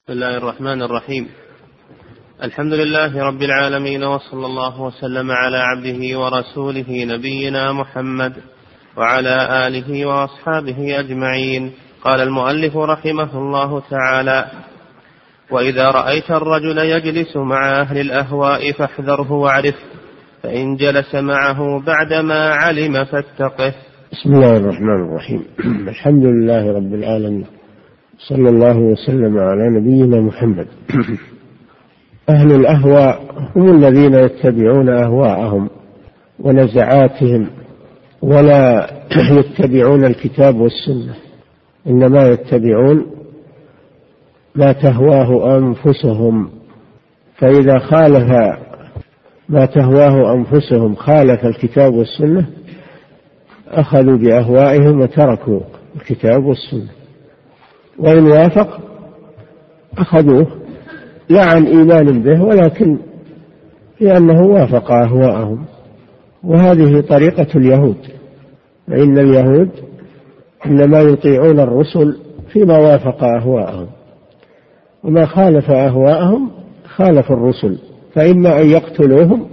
بسم الله الرحمن الرحيم. الحمد لله رب العالمين، وصلى الله وسلم على عبده ورسوله نبينا محمد وعلى آله وأصحابه أجمعين. قال المؤلف رحمه الله تعالى: وإذا رأيت الرجل يجلس مع أهل الأهواء فاحذره واعرفه، فإن جلس معه بعدما علم فاتقه. بسم الله الرحمن الرحيم. الحمد لله رب العالمين، صلى الله وسلم على نبينا محمد. أهل الأهواء هم الذين يتبعون أهواءهم ونزعاتهم، ولا يتبعون الكتاب والسنة، إنما يتبعون ما تهواه أنفسهم. فإذا خالف ما تهواه أنفسهم خالف الكتاب والسنة أخذوا بأهوائهم وتركوا الكتاب والسنة، وإن وافق أخذوه لا عن إيمان به ولكن لأنه وافق أهواءهم. وهذه طريقة اليهود، فإن اليهود إنما يطيعون الرسل فيما وافق أهواءهم، وما خالف أهواءهم خالف الرسل، فإما أن يقتلوهم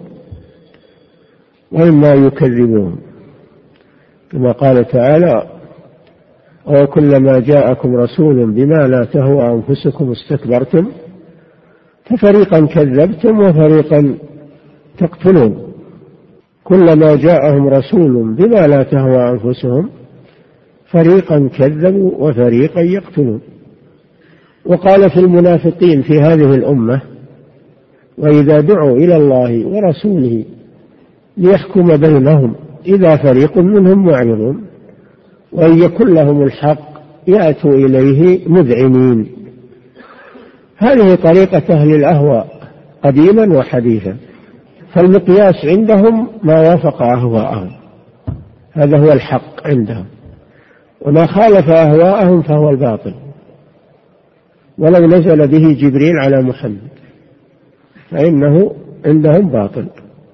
وإما يكذبوهم، كما قال تعالى: وكلما جاءكم رسول بما لا تهوى أنفسكم استكبرتم ففريقا كذبتم وفريقا تقتلون. كلما جاءهم رسول بما لا تهوى أنفسهم فريقا كذبوا وفريقا يقتلون. وقال في المنافقين في هذه الأمة: وإذا دعوا إلى الله ورسوله ليحكم بينهم إذا فريق منهم معرضون وإن يكن لهم الحق يأتوا إليه مذعنين. هذه طريقة أهل الأهواء قديما وحديثا، فالمقياس عندهم ما وافق أهواءهم، هذا هو الحق عندهم، وما خالف أهواءهم فهو الباطل، ولو نزل به جبريل على محمد فإنه عندهم باطل.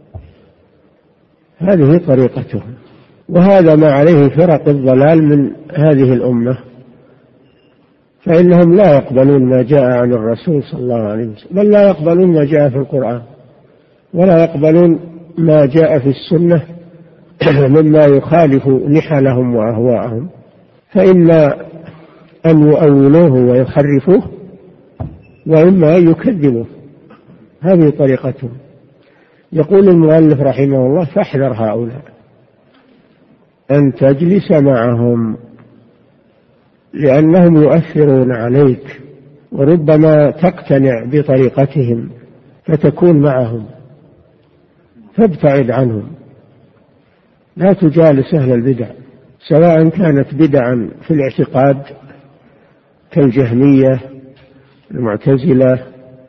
هذه طريقتهم، وهذا ما عليه فرق الضلال من هذه الأمة، فإنهم لا يقبلون ما جاء عن الرسول صلى الله عليه وسلم، بل لا يقبلون ما جاء في القرآن، ولا يقبلون ما جاء في السنة مما يخالف نحلهم وأهواءهم، فإما أن يؤولوه ويحرفوه وإما أن يكذبوه. هذه طريقتهم. يقول المؤلف رحمه الله: فاحذر هؤلاء أن تجلس معهم، لأنهم يؤثرون عليك، وربما تقتنع بطريقتهم فتكون معهم، فابتعد عنهم، لا تجالس أهل البدع، سواء كانت بدعا في الاعتقاد كالجهمية المعتزلة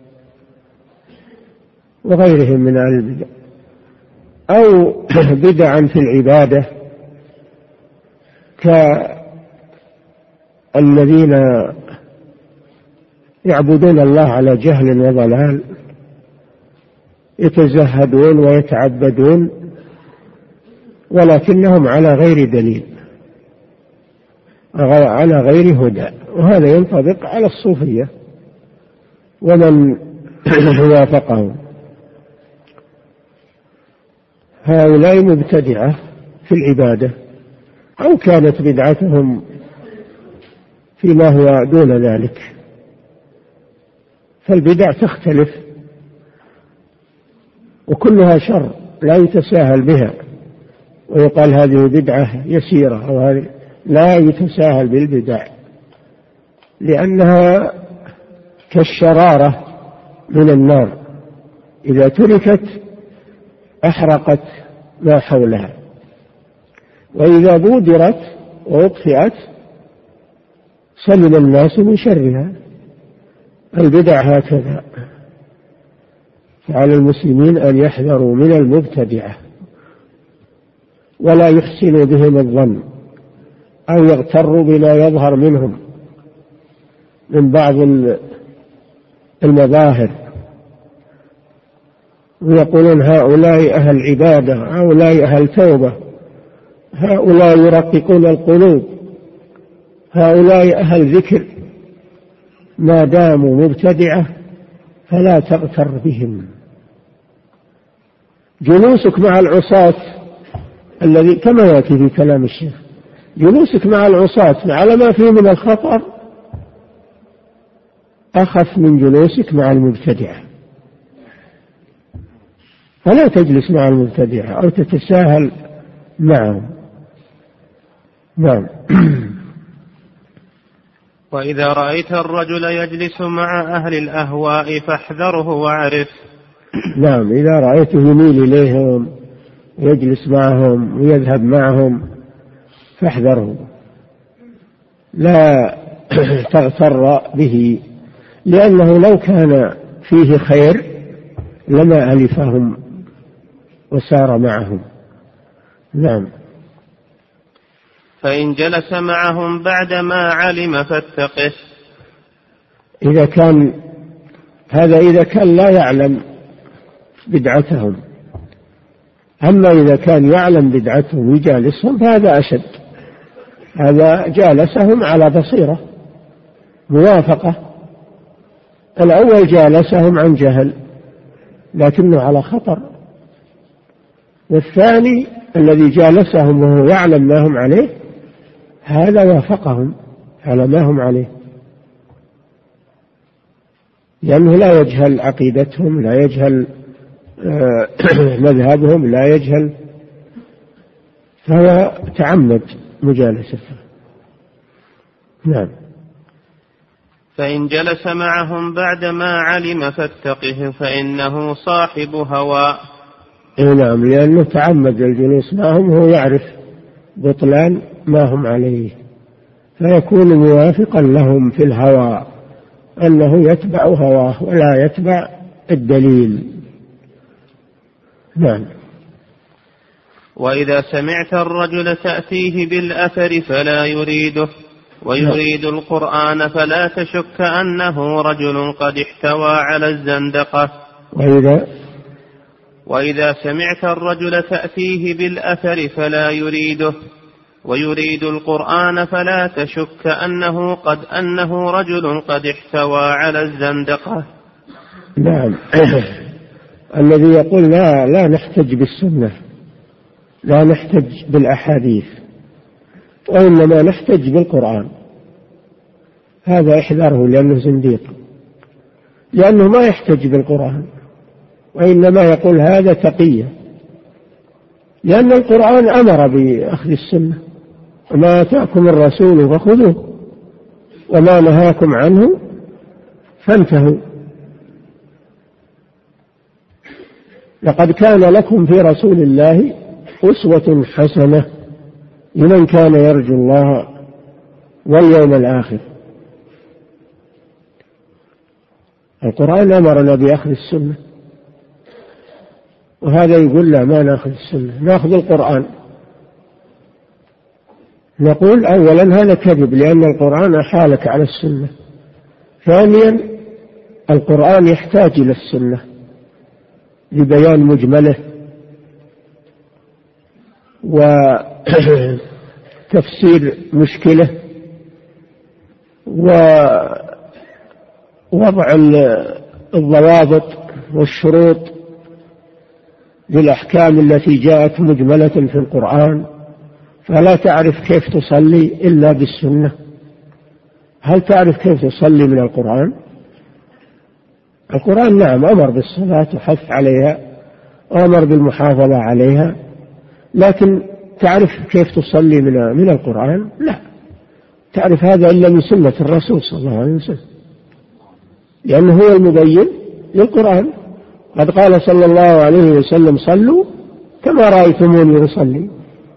وغيرهم من أهل البدع، أو بدعا في العبادة كالذين يعبدون الله على جهل وضلال، يتزهدون ويتعبدون ولكنهم على غير دليل، على غير هدى، وهذا ينطبق على الصوفية ومن وافقهم. هؤلاء مبتدعة في العبادة، أو كانت بدعتهم فيما هو دون ذلك، فالبدع تختلف وكلها شر لا يتساهل بها، ويقال هذه بدعة يسيرة أو هذه، لا يتساهل بالبدع، لأنها كالشرارة من النار، إذا تركت أحرقت ما حولها، وإذا بودرت وأطفئت سلم الناس من شرها. البدع هكذا، فعلى المسلمين أن يحذروا من المبتدعة ولا يحسنوا بهم الظن، أو يغتروا بما يظهر منهم من بعض المظاهر، ويقولون هؤلاء أهل عبادة، هؤلاء أهل توبة، هؤلاء يرققون القلوب، هؤلاء أهل ذكر، ما داموا مبتدعة فلا تغتر بهم. جلوسك مع العصاة الذي كما يأتي في كلام الشيخ، جلوسك مع العصاة على ما فيه من الخطر أخف من جلوسك مع المبتدعة، فلا تجلس مع المبتدعة أو تتساهل معهم. نعم. وإذا رأيت الرجل يجلس مع أهل الأهواء فاحذره واعرف. نعم، إذا رأيته يميل إليهم ويجلس معهم ويذهب معهم فاحذره، لا تغتر به، لأنه لو كان فيه خير لما ألفهم وسار معهم. نعم. فإن جلس معهم بعدما علم فاتقه. إذا كان هذا إذا كان لا يعلم بدعتهم، أما إذا كان يعلم بدعتهم ويجالسهم فهذا أشد، هذا جالسهم على بصيرة موافقة. الأول جالسهم عن جهل لكنه على خطر، والثاني الذي جالسهم وهو يعلم ما هم عليه هذا وافقهم على ما هم عليه، لأنه لا يجهل عقيدتهم، لا يجهل مذهبهم، لا يجهل، فهو تعمد مجالسته. نعم. فإن جلس معهم بعدما علم فاتقه فإنه صاحب هوى. نعم، لأنه تعمد الجلوس معهم وهو يعرف بطلان ما هم عليه، فيكون موافقا لهم في الهوى، أنه يتبع هواه ولا يتبع الدليل. نعم. وإذا سمعت الرجل تأتيه بالأثر فلا يريده ويريد القرآن فلا تشك أنه رجل قد احتوى على الزندقة. وإذا سمعت الرجل تأتيه بالأثر فلا يريده ويريد القرآن فلا تشك أنه رجل قد احتوى على الزندقة. نعم. الذي يقول لا نحتج بالسنة، لا نحتج بالأحاديث، وإنما نحتج بالقرآن، هذا احذره، لأنه زنديق، لأنه ما يحتج بالقرآن، وإنما يقول هذا تقية، لأن القرآن أمر بأخذ السنة، وما آتاكم الرسول فخذوه وما نهاكم عنه فانتهوا. لقد كان لكم في رسول الله أسوة حسنة لمن كان يرجو الله واليوم الآخر. القرآن أمرنا بأخذ السنة، وهذا يقول لا ما نأخذ السنة، نأخذ القرآن. نقول أولا هذا كذب، لأن القرآن أحالك على السنة. ثانيا القرآن يحتاج إلى السنة لبيان مجمله وتفسير مشكله ووضع الضوابط والشروط للأحكام التي جاءت مجملة في القرآن، فلا تعرف كيف تصلي إلا بالسنة. هل تعرف كيف تصلي من القرآن؟ القرآن نعم أمر بالصلاة وحث عليها وأمر بالمحافظة عليها، لكن تعرف كيف تصلي من القرآن؟ لا تعرف هذا إلا من سنة الرسول صلى الله عليه وسلم، لأنه هو المبين للقرآن. قد قال صلى الله عليه وسلم صلوا كما رأيتموني أصلي.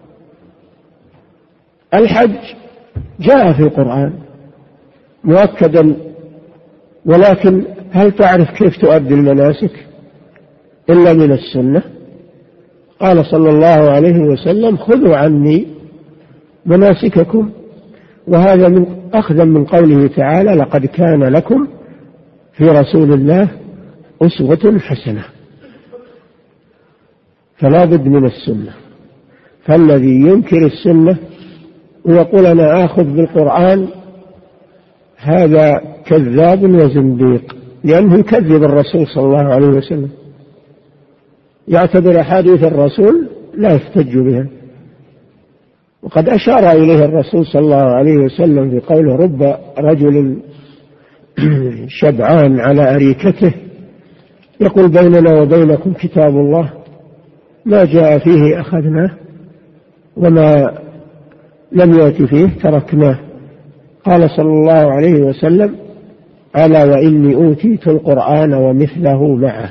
الحج جاء في القرآن مؤكدا، ولكن هل تعرف كيف تؤدي المناسك إلا من السنة؟ قال صلى الله عليه وسلم خذوا عني مناسككم، وهذا من أخذا من قوله تعالى لقد كان لكم في رسول الله أسوة حسنة، فلا بد من السنة. فالذي ينكر السنة ويقول أنا آخذ بالقرآن هذا كذاب وزنديق، لأنه يكذب الرسول صلى الله عليه وسلم، يعتبر أحاديث الرسول لا يحتج بها. وقد أشار إليه الرسول صلى الله عليه وسلم في قوله: رب رجل شبعان على أريكته يقول بيننا وبينكم كتاب الله ما جاء فيه أخذناه وما لم يأت فيه تركناه. قال صلى الله عليه وسلم: ألا وإني أوتيت القرآن ومثله معه.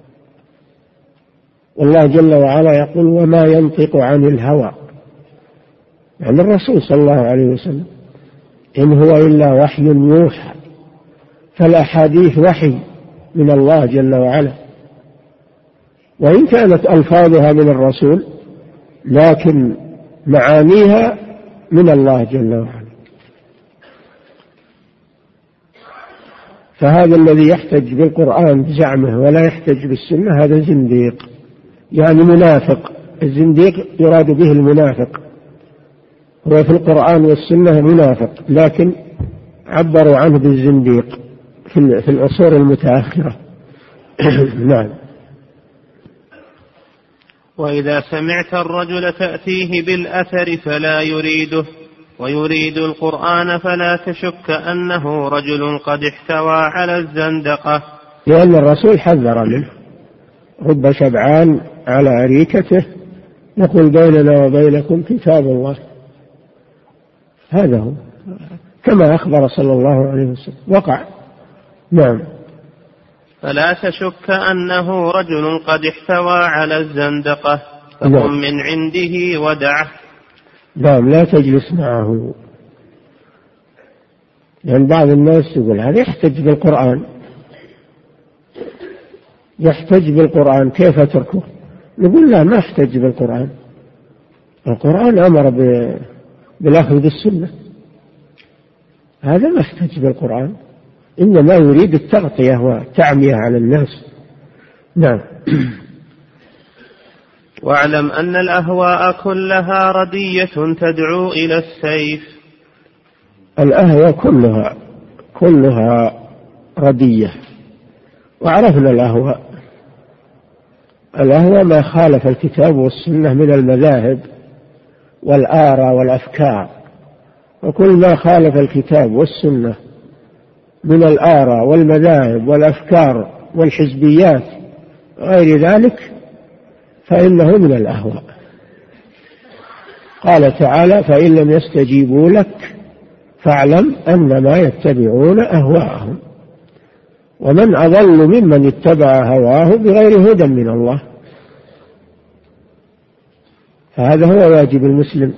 والله جل وعلا يقول: وما ينطق عن الهوى، يعني الرسول صلى الله عليه وسلم، إن هو إلا وحي يوحى. فالأحاديث وحي من الله جل وعلا، وإن كانت ألفاظها من الرسول لكن معانيها من الله جل وعلا. فهذا الذي يحتج بالقرآن بزعمه ولا يحتج بالسنة هذا زنديق، يعني منافق. الزنديق يراد به المنافق، هو في القرآن والسنة منافق، لكن عبروا عنه بالزنديق في العصور المتأخرة. نعم. وإذا سمعت الرجل تأتيه بالأثر فلا يريده ويريد القرآن فلا تشك أنه رجل قد احتوى على الزندقة، لأن الرسول حذر منه: رب شبعان على أريكته يقول بيننا وبينكم كتاب الله. هذا هو كما أخبر صلى الله عليه وسلم، وقع. نعم. فلا تشك أنه رجل قد احتوى على الزندقة فقم من عنده ودعه. نعم، لا تجلس معه. يعني بعض الناس يقول هذا يحتج بالقرآن، يحتج بالقرآن كيف أتركه؟ نقول لا، ما يحتج بالقرآن. القرآن أمر بالأخذ بالسنة، هذا ما يحتج بالقرآن، إنما يريد التغطية والتعمية على الناس. نعم. واعلم أن الأهواء كلها ردية تدعو إلى السيف. الأهواء كلها ردية، وعرفنا الأهواء ما خالف الكتاب والسنة من المذاهب والآراء والأفكار، وكل ما خالف الكتاب والسنة من الآراء والمذاهب والأفكار والحزبيات غير ذلك فإنه من الأهواء. قال تعالى: فإن لم يستجيبوا لك فاعلم أنما يتبعون أهواءهم ومن أضل ممن اتبع هواه بغير هدى من الله. فهذا هو واجب المسلم،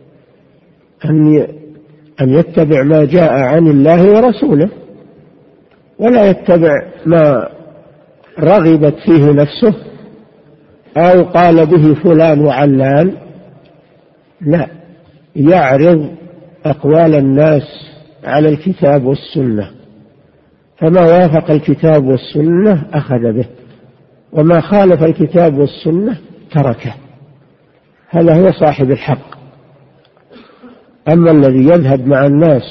أن يتبع ما جاء عن الله ورسوله، ولا يتبع ما رغبت فيه نفسه أو قال به فلان وعلان، لا، يعرض أقوال الناس على الكتاب والسنة، فما وافق الكتاب والسنة أخذ به، وما خالف الكتاب والسنة تركه. هذا هو صاحب الحق. أما الذي يذهب مع الناس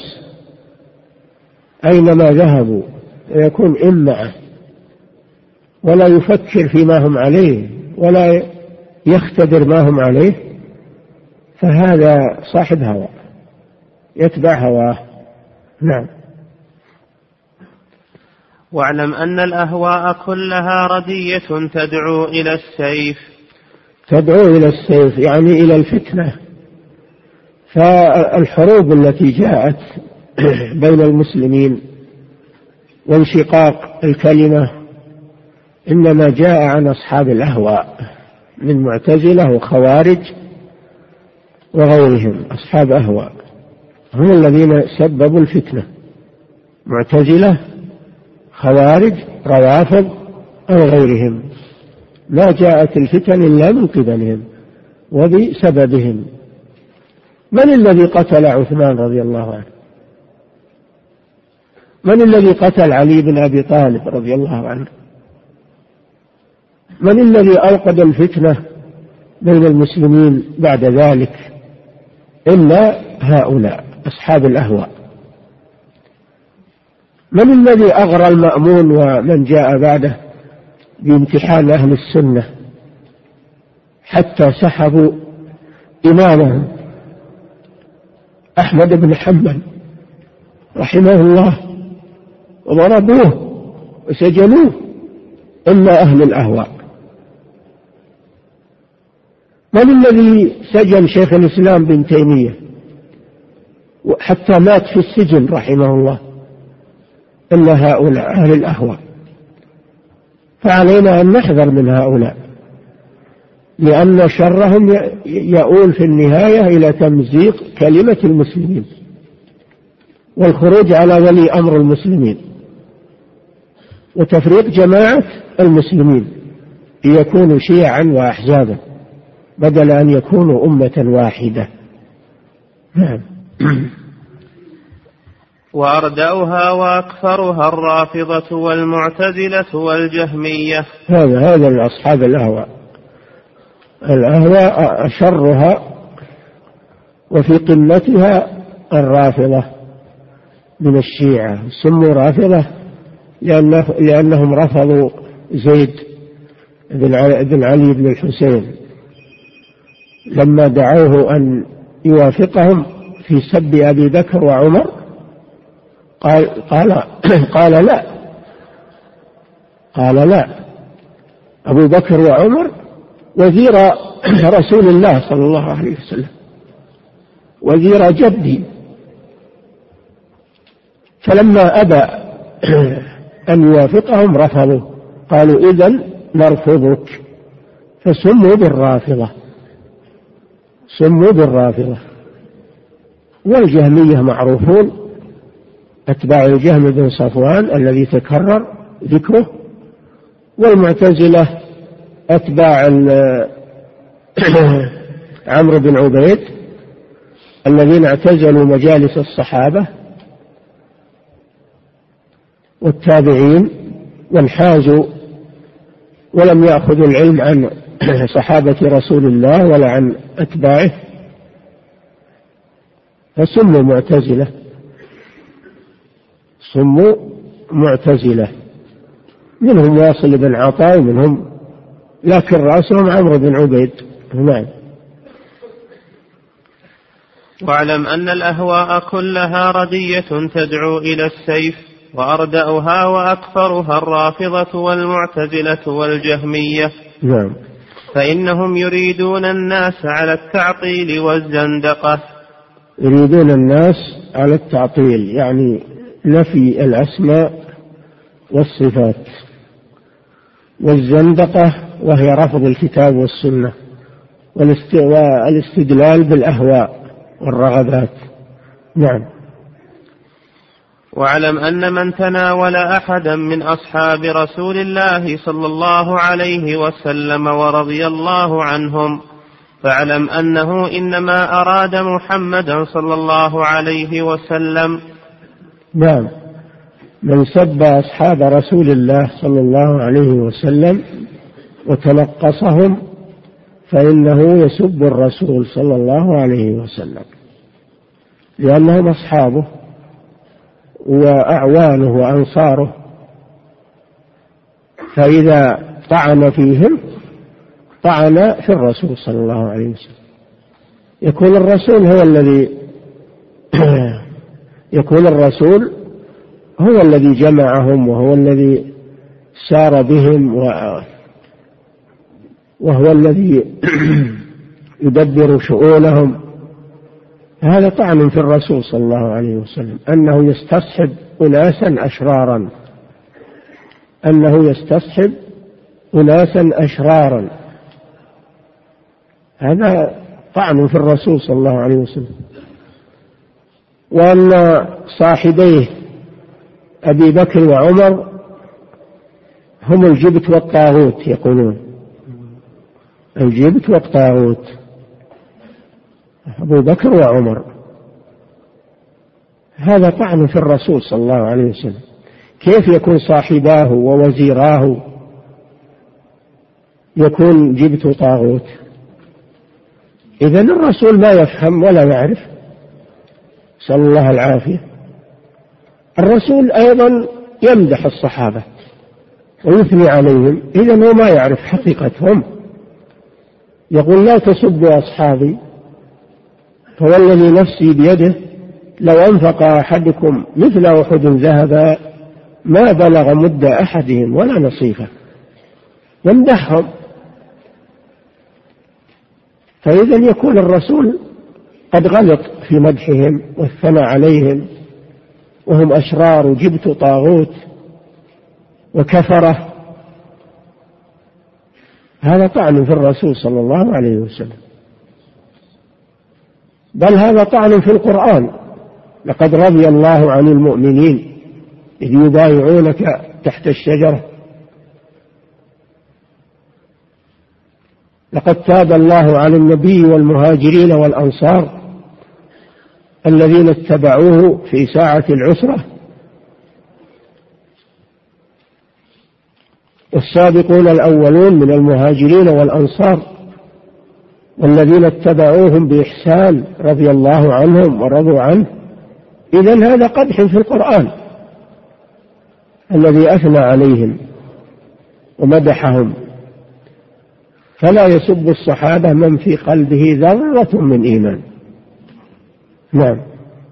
أينما ذهبوا ويكون إمعة ولا يفكر فيما هم عليه ولا يختبر ما هم عليه، فهذا صاحب هوى يتبع هواه. نعم. واعلم أن الأهواء كلها ردية تدعو إلى السيف. تدعو إلى السيف يعني إلى الفتنة. فالحروب التي جاءت بين المسلمين وانشقاق الكلمة إنما جاء عن أصحاب الأهواء من معتزلة وخوارج وغيرهم. أصحاب أهواء هم الذين سببوا الفتنة، معتزلة، خوارج، روافض أو غيرهم. ما جاءت الفتن إلا من قبلهم وبسببهم. من الذي قتل عثمان رضي الله عنه؟ من الذي قتل علي بن أبي طالب رضي الله عنه؟ من الذي أوقد الفتنة بين المسلمين بعد ذلك إلا هؤلاء أصحاب الأهواء. من الذي أغرى المأمون ومن جاء بعده بامتحان أهل السنة حتى سحبوا إمامهم أحمد بن حنبل رحمه الله وضربوه وسجنوه إلا أهل الأهواء. من الذي سجن شيخ الإسلام بن تيمية حتى مات في السجن رحمه الله؟ إلا هؤلاء أهل الأهواء. فعلينا أن نحذر من هؤلاء، لأن شرهم يؤول في النهاية إلى تمزيق كلمة المسلمين والخروج على ولي أمر المسلمين وتفريق جماعة المسلمين ليكونوا شيعا وأحزابا بدل أن يكونوا أمة واحدة. نعم. وأردأها وأكثرها الرافضة والمعتزلة والجهمية. هذا أصحاب الأهواء. الأهواء شرها وفي قمتها الرافضة من الشيعة، سموا رافضة لأنهم رفضوا زيد بن علي بن الحسين لما دعوه أن يوافقهم في سب أبي بكر وعمر. قال لا أبو بكر وعمر وزير رسول الله صلى الله عليه وسلم، وزير جدي. فلما أبى أن يوافقهم رفضوا، قالوا إذن نرفضك، فسموا بالرافضة. والجهمية معروفون، أتباع الجهم بن صفوان الذي تكرر ذكره، والمعتزلة أتباع عمرو بن عبيد الذين اعتزلوا مجالس الصحابة والتابعين وانحازوا ولم يأخذوا العلم عن صحابة رسول الله ولا عن أتباعه، فسموا معتزلة. منهم واصل بن عطاء ومنهم، لكن رأسهم عمرو بن عبيد. نعم. واعلم أن الأهواء كلها ردية تدعو إلى السيف، وأردأها وأكثرها الرافضة والمعتزلة والجهمية. نعم. فإنهم يريدون الناس على التعطيل والزندقة. يريدون الناس على التعطيل يعني نفي الأسماء والصفات، والزندقة وهي رفض الكتاب والسنة والاستدلال بالأهواء والرغبات. نعم. واعلم أن من تناول أحدا من أصحاب رسول الله صلى الله عليه وسلم ورضي الله عنهم، فاعلم أنه إنما أراد محمدا صلى الله عليه وسلم. نعم. من سب أصحاب رسول الله صلى الله عليه وسلم وتنقصهم فإنه يسب الرسول صلى الله عليه وسلم، لأنهم أصحابه وأعوانه وأنصاره، فإذا طعن فيهم طعن في الرسول صلى الله عليه وسلم. يكون الرسول هو الذي جمعهم وهو الذي سار بهم وهو الذي يدبر شؤونهم. هذا طعن في الرسول صلى الله عليه وسلم، أنه يستصحب أناسا أشرارا. هذا طعن في الرسول صلى الله عليه وسلم. وأن صاحبيه أبي بكر وعمر هم الجبت والطاغوت، يقولون الجبت والطاغوت أبو بكر وعمر. هذا طعن في الرسول صلى الله عليه وسلم. كيف يكون صاحباه ووزيراه يكون جبت طاغوت؟ إذن الرسول لا يفهم ولا يعرف، صلى الله العافية. الرسول أيضا يمدح الصحابة ويثني عليهم، إذن هو ما يعرف حقيقتهم. يقول: لا تسبوا أصحابي فوالذي نفسي بيده لو أنفق أحدكم مثل أحد ذهبا ما بلغ مد أحدهم ولا نصيفه. يمدحهم، فإذا يكون الرسول قد غلط في مدحهم والثناء عليهم، وهم أشرار وجبت طاغوت وكفرة. هذا طعن في الرسول صلى الله عليه وسلم، بل هذا طعن في القرآن: لقد رضي الله عن المؤمنين إذ يبايعونك تحت الشجرة لقد تاب الله على النبي والمهاجرين والأنصار الذين اتبعوه في ساعة العسرة والسابقون الأولون من المهاجرين والأنصار والذين اتبعوهم بإحسان رضي الله عنهم ورضوا عنه. إذن هذا قدح في القرآن الذي أثنى عليهم ومدحهم. فلا يسب الصحابة من في قلبه ذرة من إيمان. نعم.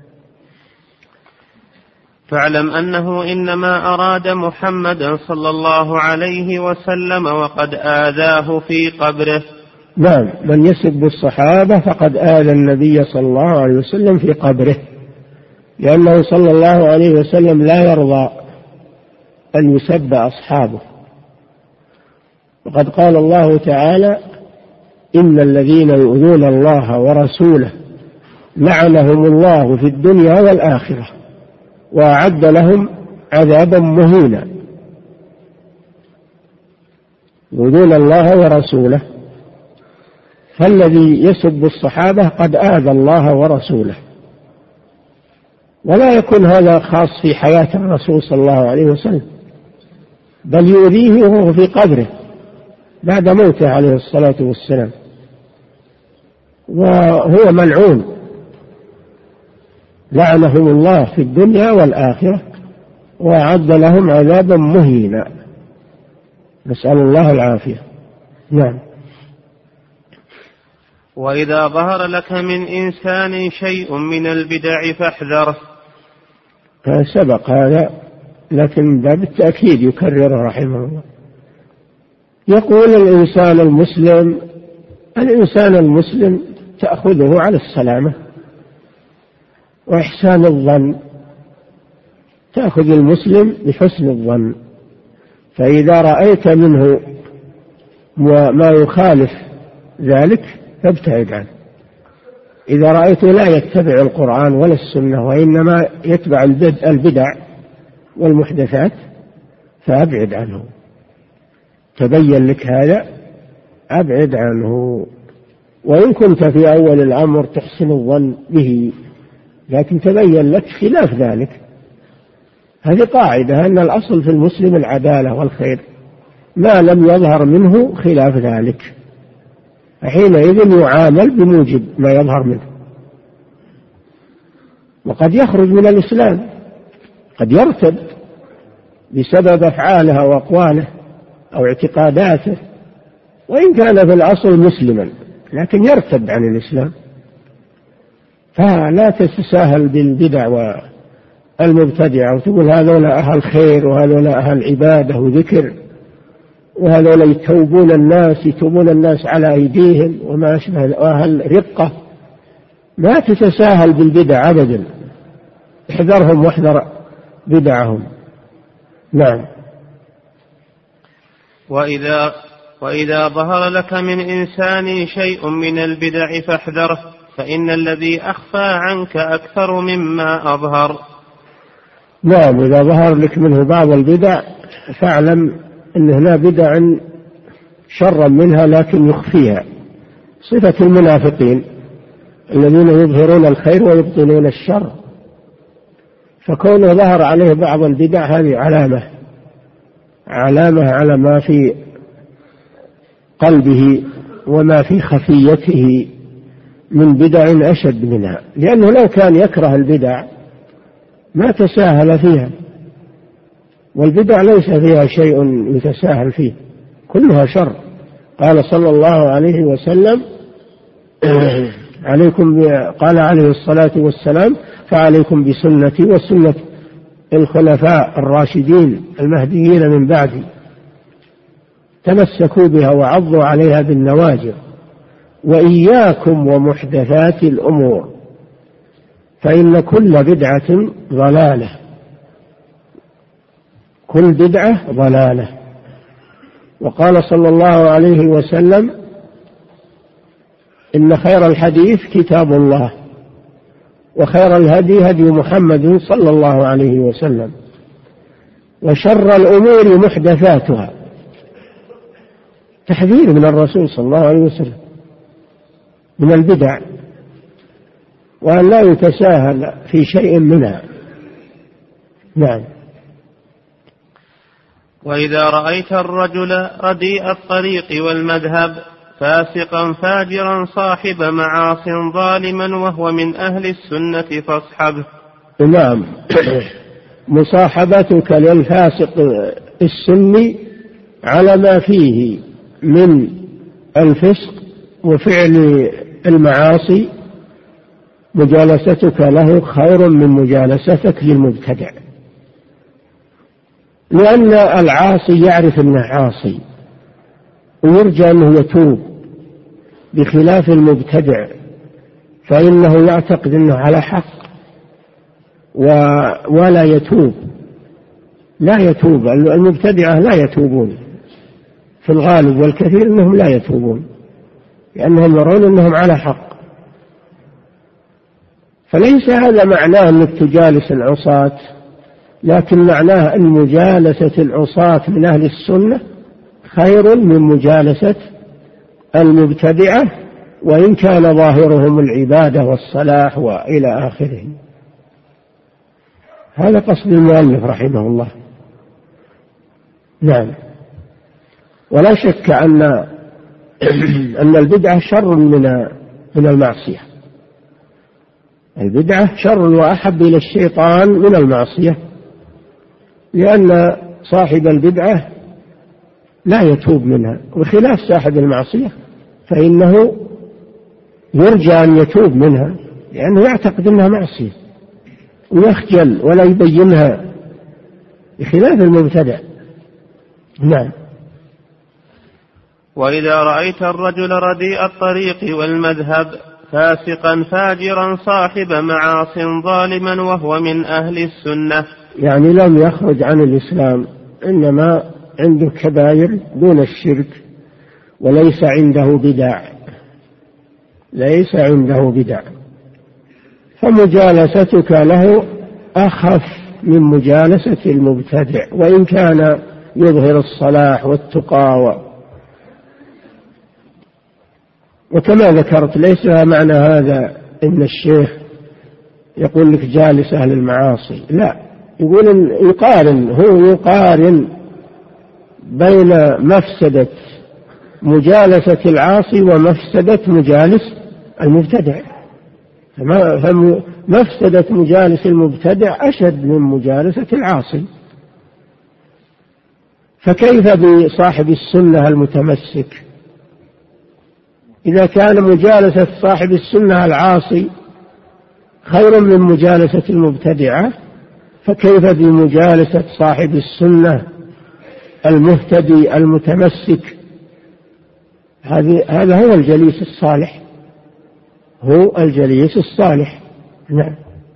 فاعلم أنه إنما أراد محمدا صلى الله عليه وسلم وقد آذاه في قبره. نعم، من يسب الصحابة فقد آذى النبي صلى الله عليه وسلم في قبره، لأنه صلى الله عليه وسلم لا يرضى أن يسب أصحابه. وقد قال الله تعالى: إن الذين يؤذون الله ورسوله لعنهم الله في الدنيا والآخرة وأعد لهم عذابا مهينا. يؤذون الله ورسوله، فالذي يسب الصحابة قد آذى الله ورسوله. ولا يكون هذا خاص في حياة الرسول صلى الله عليه وسلم، بل يؤذيه وهو في قبره بعد موته عليه الصلاة والسلام، وهو ملعون لعنهم الله في الدنيا والآخرة وأعد لهم عذابا مهينا، نسأل الله العافية. نعم. وإذا ظهر لك من إنسان شيء من البدع فاحذره. سبق هذا لكن بالتأكيد يكرره رحمه الله. يقول الإنسان المسلم تأخذه على السلامة وإحسان الظن، تأخذ المسلم بحسن الظن، فإذا رأيت منه ما يخالف ذلك فابتعد عنه. إذا رأيته لا يتبع القرآن ولا السنة وإنما يتبع البدع والمحدثات فأبعد عنه. تبين لك هذا أبعد عنه. وإن كنت في أول الأمر تحسن الظن به لكن تبين لك خلاف ذلك، هذه قاعدة أن الأصل في المسلم العدالة والخير ما لم يظهر منه خلاف ذلك، حينئذ يعامل بموجب ما يظهر منه. وقد يخرج من الإسلام، قد يرتد بسبب أفعاله وأقواله أو اعتقاداته، وإن كان في الأصل مسلما لكن يرتد عن الإسلام. فلا تتساهل بالبدع والمبتدعة وتقول هذولا أهل خير وهذولا أهل عبادة وذكر وهذولا يتوبون الناس على أيديهم وما أشبه، وأهل رقة. ما تتساهل بالبدع أبدا، احذرهم واحذر بدعهم. نعم. وإذا ظهر لك من إنسان شيء من البدع فاحذره، فإن الذي أخفى عنك أكثر مما أظهر. نعم، إذا ظهر لك منه بعض البدع فاعلم أن هنا بدع شرا منها لكن يخفيها، صفة المنافقين الذين يظهرون الخير ويبطنون الشر. فكونه ظهر عليه بعض البدع هذه علامة على ما في قلبه وما في خفيته من بدع أشد منها، لأنه لو كان يكره البدع ما تساهل فيها، والبدع ليس فيها شيء يتساهل فيه، كلها شر. قال صلى الله عليه وسلم قال عليه الصلاة والسلام: فعليكم بسنتي وسنة الخلفاء الراشدين المهديين من بعدي، تمسكوا بها وعضوا عليها بالنواجذ، وإياكم ومحدثات الأمور فإن كل بدعة ضلالة، كل بدعة ضلالة. وقال صلى الله عليه وسلم: إن خير الحديث كتاب الله، وخير الهدي هدي محمد صلى الله عليه وسلم، وشر الأمور محدثاتها. تحذير من الرسول صلى الله عليه وسلم من البدع، وأن لا يتساهل في شيء منها. نعم. وإذا رأيت الرجل رديء الطريق والمذهب فاسقا فاجرا صاحب معاص ظالما وهو من أهل السنة فاصحبه. نعم. مصاحبتك للفاسق السني على ما فيه من الفسق وفعل المعاصي، مجالستك له خير من مجالستك للمبتدع، لأن العاصي يعرف أنه عاصي ويرجى أنه يتوب، بخلاف المبتدع فإنه يعتقد أنه على حق ولا يتوب. لا يتوب المبتدعة، لا يتوبون في الغالب، والكثير أنهم لا يتوبون لأنهم يرون أنهم على حق. فليس هذا معناه أنك تجالس العصاة، لكن معناه أن مجالسة العصاة من أهل السنة خير من مجالسة المبتدعة، وإن كان ظاهرهم العبادة والصلاح وإلى آخره. هذا قصد المؤلف رحمه الله. نعم. ولا شك أن البدعة شر من المعصية. البدعة شر وأحب إلى الشيطان من المعصية، لأن صاحب البدعة لا يتوب منها، وخلاف صاحب المعصية فإنه يرجى أن يتوب منها، لأنه يعتقد أنها معصية ويخجل ولا يبينها، بخلاف المبتدع. نعم. وإذا رأيت الرجل رديء الطريق والمذهب فاسقا فاجرا صاحب معاص ظالما وهو من أهل السنة، يعني لم يخرج عن الإسلام، إنما عنده كبائر دون الشرك، وليس عنده بدع، ليس عنده بدع، فمجالستك له أخف من مجالسة المبتدع، وإن كان يظهر الصلاح والتقى. وكما ذكرت ليس معنى هذا إن الشيخ يقول لك جالس أهل المعاصي، لا، يقول يقارن بين مفسدة مجالسة العاصي ومفسدة مجالس المبتدع. فمفسدة مجالس المبتدع أشد من مجالسة العاصي. فكيف بصاحب السنة المتمسك؟ إذا كان مجالسة صاحب السنة العاصي خير من مجالسة المبتدعة، فكيف بمجالسة صاحب السنة المهتدي المتمسك؟ هذا هو الجليس الصالح، هو الجليس الصالح. نعم.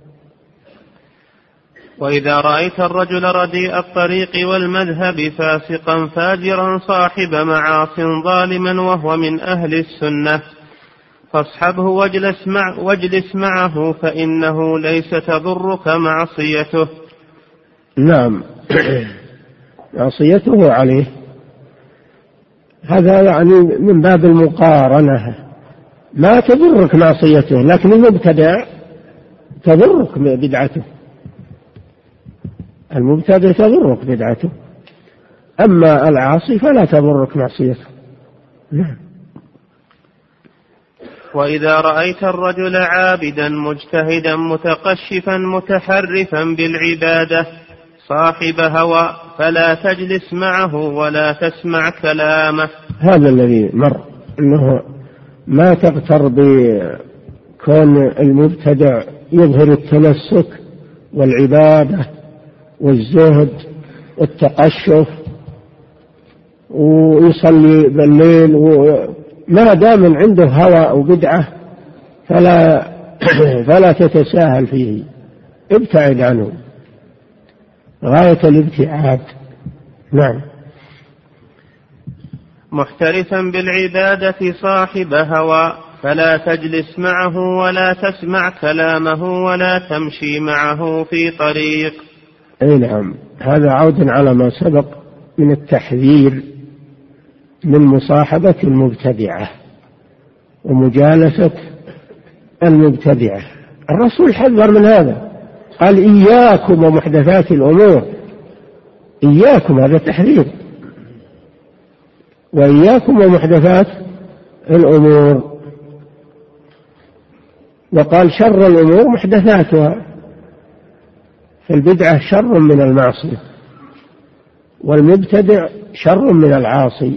وإذا رأيت الرجل رديء الطريق والمذهب فاسقا فاجرا صاحب معاص ظالما وهو من أهل السنة فاصحبه واجلس معه فإنه ليس تضرك معصيته. نعم. معصيته عليه، هذا يعني من باب المقارنة، ما تضرك معصيته، لكن المبتدع تضرك بدعته، المبتدع تضرك بدعته، أما العاصي فلا تضرك معصيته. نعم. وإذا رأيت الرجل عابدا مجتهدا متقشفا متحرفا بالعبادة صاحب هوى فلا تجلس معه ولا تسمع كلامه. هذا الذي مر، أنه ما تغتر بكون المبتدع يظهر التنسك والعبادة والزهد والتقشف ويصلي بالليل، ما دام عنده هوى أو بدعة فلا تتساهل فيه، ابتعد عنه غاية الابتعاد. نعم. محترفا بالعبادة صاحب هوى فلا تجلس معه ولا تسمع كلامه ولا تمشي معه في طريق. أي نعم، هذا عود على ما سبق من التحذير من مصاحبة المبتدعة ومجالسة المبتدعة. الرسول حذر من هذا، قال إياكم ومحدثات الأمور. إياكم هذا تحذير، وإياكم ومحدثات الأمور. وقال شر الأمور محدثاتها، فالبدعة شر من المعصية والمبتدع شر من العاصي،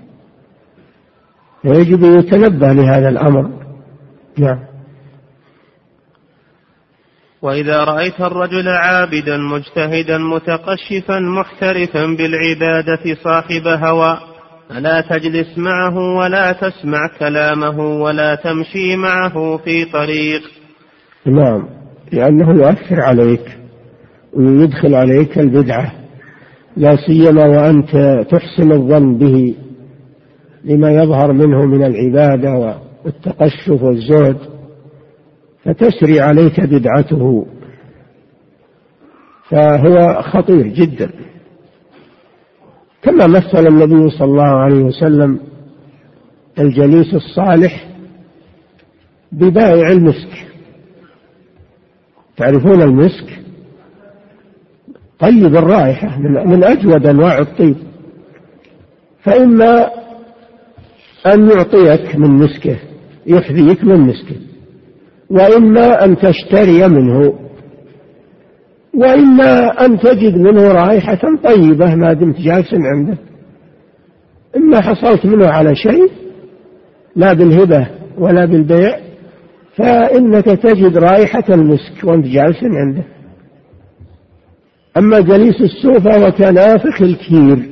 ويجب أن يتنبه لهذا الأمر. نعم. وإذا رأيت الرجل عابدا مجتهدا متقشفا محترفا بالعبادة صاحب هوى فلا تجلس معه ولا تسمع كلامه ولا تمشي معه في طريق. نعم، لأنه يؤثر عليك ويدخل عليك البدعة، لا سيما وأنت تحسن الظن به لما يظهر منه من العبادة والتقشف والزهد، فتسري عليك بدعته، فهو خطير جدا. كما مثل النبي صلى الله عليه وسلم الجليس الصالح ببائع المسك. تعرفون المسك طيب الرائحة، من أجود أنواع الطيب، فإما أن يعطيك من مسكه يحذيك من مسكه، وإما أن تشتري منه، وإما أن تجد منه رائحة طيبة ما دمت جالسا عنده. إما حصلت منه على شيء لا بالهبة ولا بالبيع، فإنك تجد رائحة المسك وأنت جالس عنده. أما جليس السوء فهو كنافخ الكير،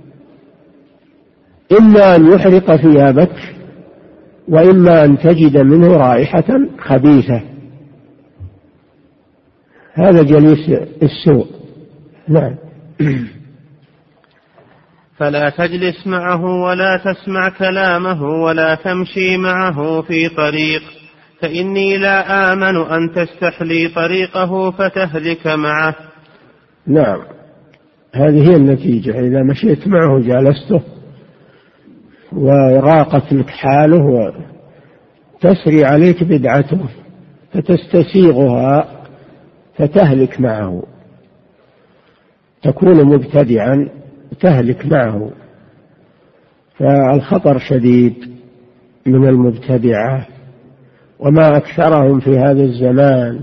إما أن يحرق ثيابك وإما أن تجد منه رائحة خبيثة. هذا جليس السوء. نعم. فلا تجلس معه ولا تسمع كلامه ولا تمشي معه في طريق، فإني لا آمن أن تستحلي طريقه فتهلك معه. نعم، هذه هي النتيجة. إذا مشيت معه جالسته وراقت لك حاله وتسري عليك بدعته فتستسيغها فتهلك معه، تكون مبتدعا تهلك معه. فالخطر شديد من المبتدعة، وما أكثرهم في هذا الزمان.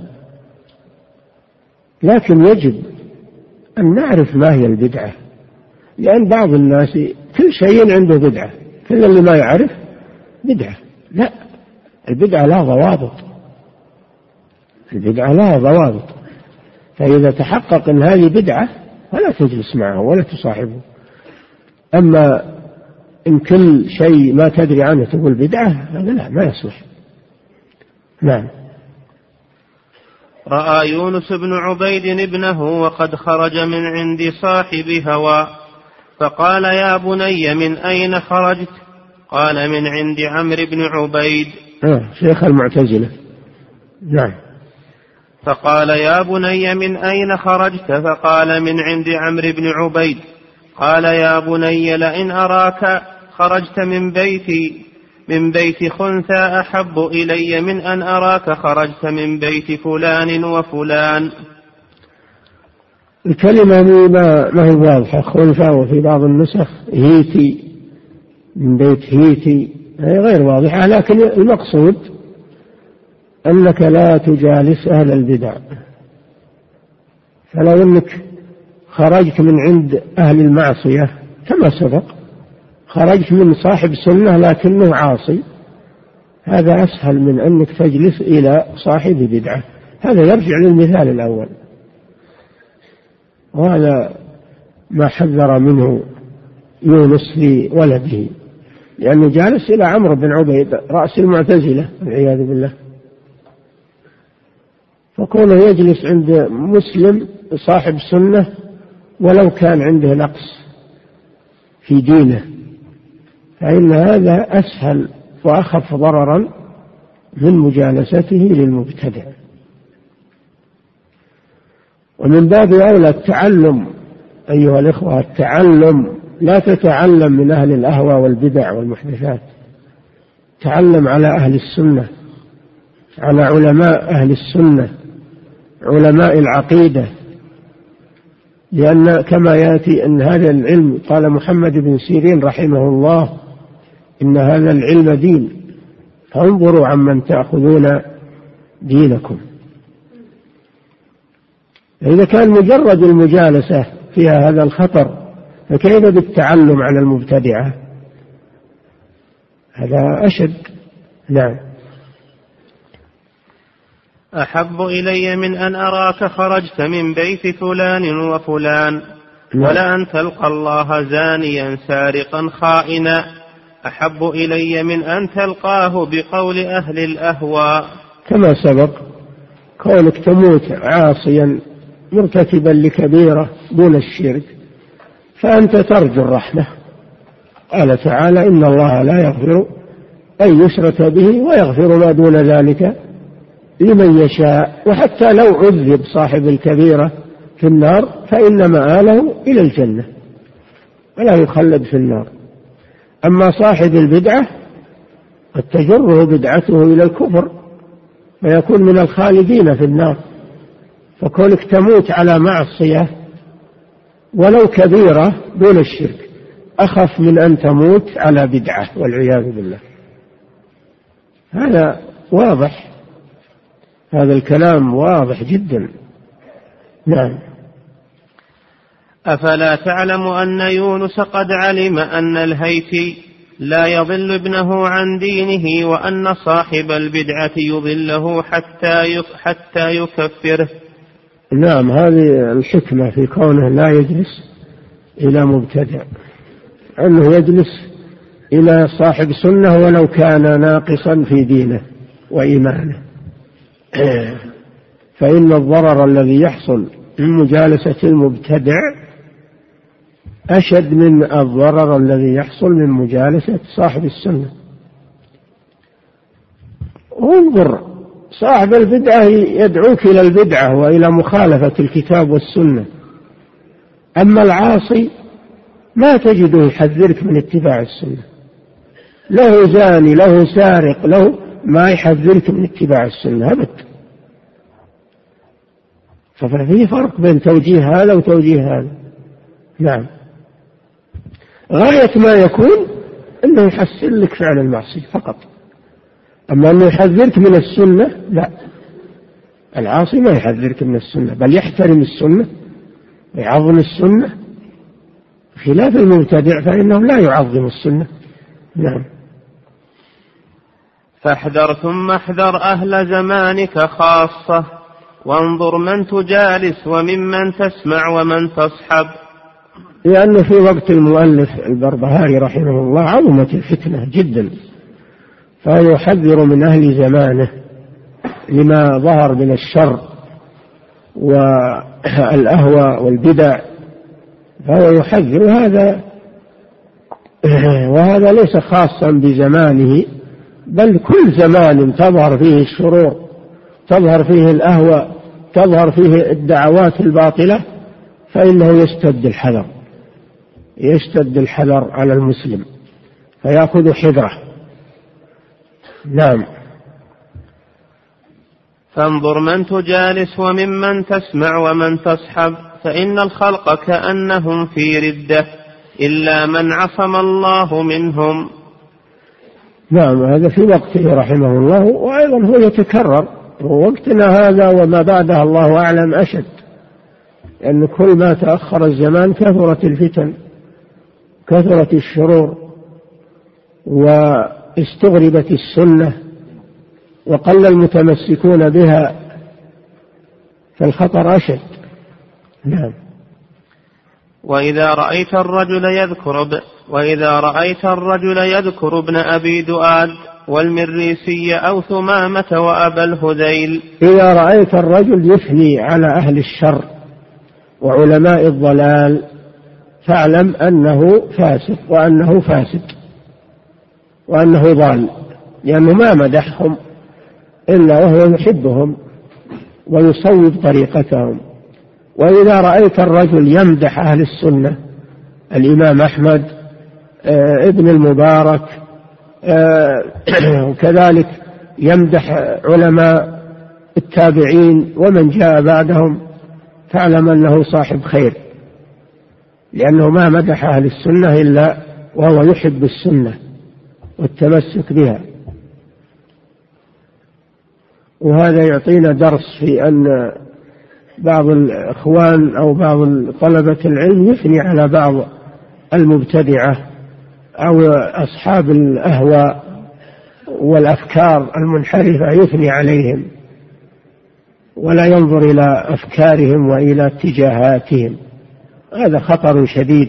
لكن يجب أن نعرف ما هي البدعة، لأن بعض الناس كل شيء عنده بدعة، كل اللي ما يعرف بدعة. لا، البدعة لا ضوابط، البدعة لا ضوابط. فإذا تحقق أن هذه بدعة فلا تجلس معه ولا تصاحبه. أما إن كل شيء ما تدري عنه تقول بدعة، هذا لا، ما يصلح. نعم. رأى يونس بن عبيد ابنه وقد خرج من عند صاحب هوى، فقال يا بني من أين خرجت؟ قال من عند عمرو بن عبيد. شيخ المعتزلة. نعم. فقال يا بني من أين خرجت؟ فقال من عند عمرو بن عبيد. قال يا بني لئن أراك خرجت من بيت خنثى أحب إلي من أن أراك خرجت من بيت فلان وفلان. الكلمة ما هي واضحة. خنثى وفي بعض النسخ هيتي، من بيت هيتي هي غير واضحة، لكن المقصود أنك لا تجالس أهل البدع. فلو أنك خرجت من عند أهل المعصية كما سبق، خرجت من صاحب سنة لكنه عاصي، هذا أسهل من أنك تجلس إلى صاحب بدعة. هذا يرجع للمثال الأول، وهذا ما حذر منه يونس لولده، لأنه جالس إلى عمرو بن عبيد رأس المعتزلة والعياذ بالله. فكونه يجلس عند مسلم صاحب سنة ولو كان عنده نقص في دينه، فإن هذا أسهل وأخف ضررا من مجالسته للمبتدع. ومن باب أولى التعلم أيها الإخوة، التعلم، لا تتعلم من أهل الأهوى والبدع والمحدثات، تعلم على أهل السنة، على علماء أهل السنة، علماء العقيدة. لأن كما يأتي أن هذا العلم، قال محمد بن سيرين رحمه الله: إن هذا العلم دين، فانظروا عمن تأخذون دينكم. إذا كان مجرد المجالسة فيها هذا الخطر، فكيف بالتعلم على المبتدعة؟ هذا أشد. نعم. أحب إلي من أن أراك خرجت من بيت فلان وفلان، ولا أن تلقى الله زانيا سارقا خائنا، أحب إلي من أن تلقاه بقول أهل الأهواء. كما سبق، كونك تموت عاصيا مرتكبا لكبيرة دون الشرك فأنت ترجو الرحمة. قال تعالى: إن الله لا يغفر أن يشرك به ويغفر ما دون ذلك لمن يشاء. وحتى لو عذب صاحب الكبيرة في النار فإن مآله إلى الجنة ولا يخلد في النار. أما صاحب البدعة قد تجره بدعته إلى الكفر ويكون من الخالدين في النار. فكونك تموت على معصية ولو كبيرة دون الشرك أخف من أن تموت على بدعة والعياذ بالله. هذا واضح، هذا الكلام واضح جدا. نعم. أفلا تعلم أن يونس قد علم أن الهيثي لا يضل ابنه عن دينه، وأن صاحب البدعة يضله حتى يكفره؟ نعم، هذه الحكمة في كونه لا يجلس إلى مبتدع، أنه يجلس إلى صاحب سنة ولو كان ناقصا في دينه وإيمانه. فإن الضرر الذي يحصل من مجالسة المبتدع أشد من الضرر الذي يحصل من مجالسة صاحب السنة. انظر، صاحب البدعة يدعوك إلى البدعة وإلى مخالفة الكتاب والسنة، أما العاصي ما تجده يحذرك من اتباع السنة. له زاني، له سارق، له ما يحذرك من اتباع السنة أبدا. ففي فرق بين توجيه هذا وتوجيه هذا. نعم. غاية ما يكون أنه يحسن لك فعل المعصية فقط، أما أنه يحذرك من السنة لا. العاصي ما يحذرك من السنة، بل يحترم السنة ويعظم السنة، خلاف المبتدع فإنه لا يعظم السنة. نعم. فاحذر ثم احذر أهل زمانك خاصة، وانظر من تجالس وممن تسمع ومن تصحب. لأنه في وقت المؤلف البربهاري رحمه الله عظمت الفتنة جدا، فيحذر من أهل زمانه لما ظهر من الشر والأهوى والبدع، فهو يحذر هذا. وهذا ليس خاصا بزمانه، بل كل زمان تظهر فيه الشرور، تظهر فيه الأهوى، تظهر فيه الدعوات الباطلة، فإنه يشتد الحذر على المسلم فيأخذ حذره. نعم. فانظر من تجالس وممن تسمع ومن تصحب، فإن الخلق كأنهم في ردة إلا من عصم الله منهم. نعم، هذا في وقته رحمه الله، وأيضا هو يتكرر، ووقتنا هذا وما بعده الله أعلم أشد، لأن كل ما تأخر الزمان كثرت الفتن، كثرت الشرور، واستغربت السنة، وقل المتمسكون بها، فالخطر أشد. نعم. وإذا رأيت الرجل يذكر ابن أبي دؤاد والمريسي أو ثمامة وأبا الهذيل. إذا رأيت الرجل يثني على أهل الشر وعلماء الضلال فاعلم أنه فاسق وأنه فاسد وأنه ضال، لأنه ما مدحهم إلا وهو يحبهم ويصوب طريقتهم. وإذا رأيت الرجل يمدح أهل السنة، الإمام أحمد، ابن المبارك، وكذلك يمدح علماء التابعين ومن جاء بعدهم، فاعلم أنه صاحب خير، لأنه ما مدح أهل السنة إلا وهو يحب السنة والتمسك بها. وهذا يعطينا درس في أن بعض الإخوان أو بعض طلبة العلم يثني على بعض المبتدعة أو أصحاب الأهواء والأفكار المنحرفة، يثني عليهم ولا ينظر إلى أفكارهم وإلى اتجاهاتهم، هذا خطر شديد.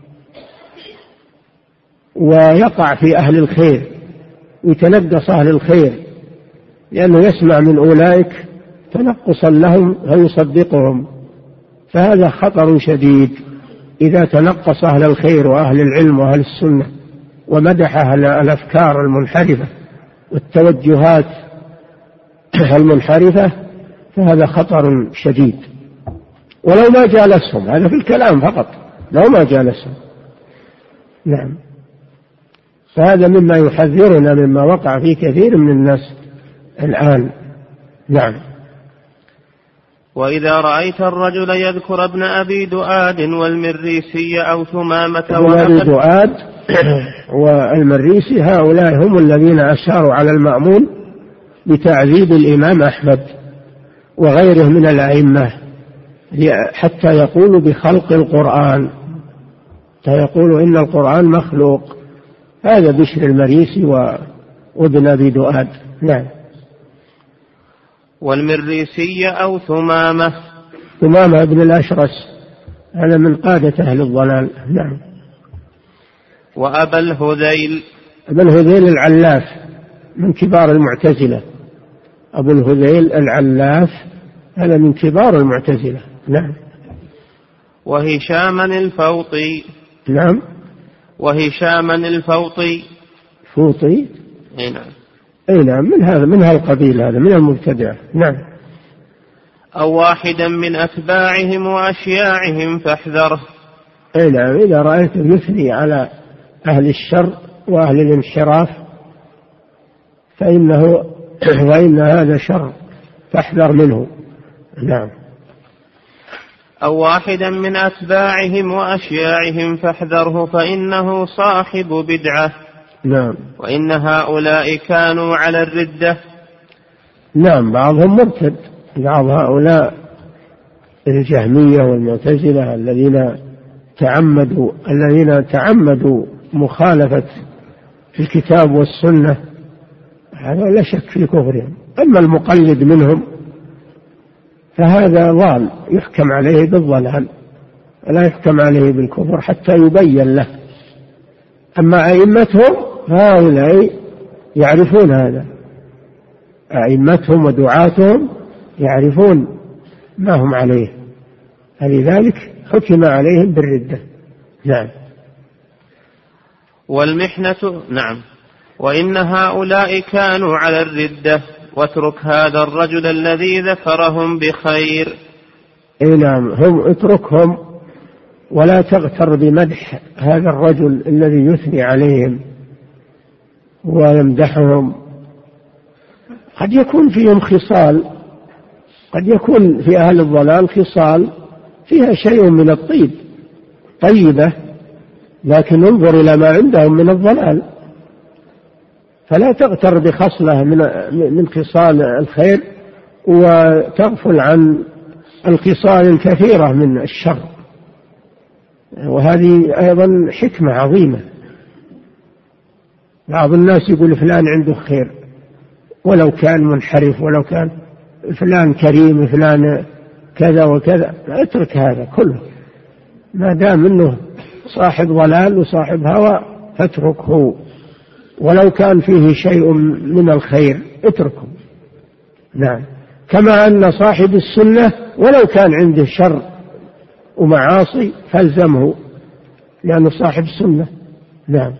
ويقع في أهل الخير، يتنقص أهل الخير، لأنه يسمع من أولئك تنقصا لهم فيصدقهم، فهذا خطر شديد. إذا تنقص أهل الخير وأهل العلم وأهل السنة ومدح أهل الأفكار المنحرفة والتوجهات المنحرفة فهذا خطر شديد، ولو ما جالسهم، هذا في الكلام فقط، لو ما جالسهم. نعم. فهذا مما يحذرنا مما وقع في كثير من الناس الآن. نعم. وإذا رأيت الرجل يذكر ابن أبي دؤاد والمريسي أو ثمامة ابن أبي دؤاد والمريسي هؤلاء هم الذين أشاروا على المأمون بتعذيب الإمام أحمد وغيره من الأئمة، حتى يقولوا بخلق القرآن، حتى يقولوا إن القرآن مخلوق. هذا بشر المريسي وابن أبي دؤاد. نعم. والمريسي أو ثمامة ابن الأشرس، هذا من قادة أهل الضلال. نعم. وأبا الهذيل، أبا الهذيل العلاف من كبار المعتزلة، أبو الهذيل العلاف هذا من كبار المعتزلة. نعم. وهشاما الفوطي. نعم. وهشاما الفوطي. فوطي. نعم. أي نعم، من هذا القبيل، هذا من المبتدع. نعم. أو واحدا من أتباعهم وأشياعهم فاحذره. أي نعم، إذا رأيت يثني على أهل الشر وأهل الانحراف فإن هذا شر، فاحذر منه. نعم. أو واحدا من أتباعهم وأشياعهم فاحذره فإنه صاحب بدعة. نعم. وإن هؤلاء كانوا على الردة. نعم، بعضهم مرتد، بعض هؤلاء الجهمية والمعتزلة الذين تعمدوا مخالفة الكتاب والسنة، هذا لا شك في كفرهم. أما المقلد منهم فهذا ضال، يحكم عليه بالضلال، لا يحكم عليه بالكفر حتى يبين له. أما أئمتهم هؤلاء يعرفون هذا، أئمتهم ودعاتهم يعرفون ما هم عليه، فلذلك حكم عليهم بالردة. نعم. والمحنة. نعم. وإن هؤلاء كانوا على الردة، واترك هذا الرجل الذي ذكرهم بخير. اي نعم، هم اتركهم ولا تغتر بمدح هذا الرجل الذي يثني عليهم ويمدحهم. قد يكون فيهم خصال، قد يكون في أهل الضلال خصال فيها شيء من الطيب طيبة، لكن انظر إلى ما عندهم من الضلال، فلا تغتر بخصلة من خصال الخير وتغفل عن الخصال الكثيرة من الشر. وهذه أيضا حكمة عظيمة. بعض الناس يقول فلان عنده خير ولو كان منحرف، ولو كان فلان كريم، فلان كذا وكذا، اترك هذا كله، ما دام انه صاحب ضلال وصاحب هوى فاتركه، ولو كان فيه شيء من الخير اتركه. نعم، كما أن صاحب السنة ولو كان عنده شر ومعاصي فالزمه لأنه صاحب السنة. نعم.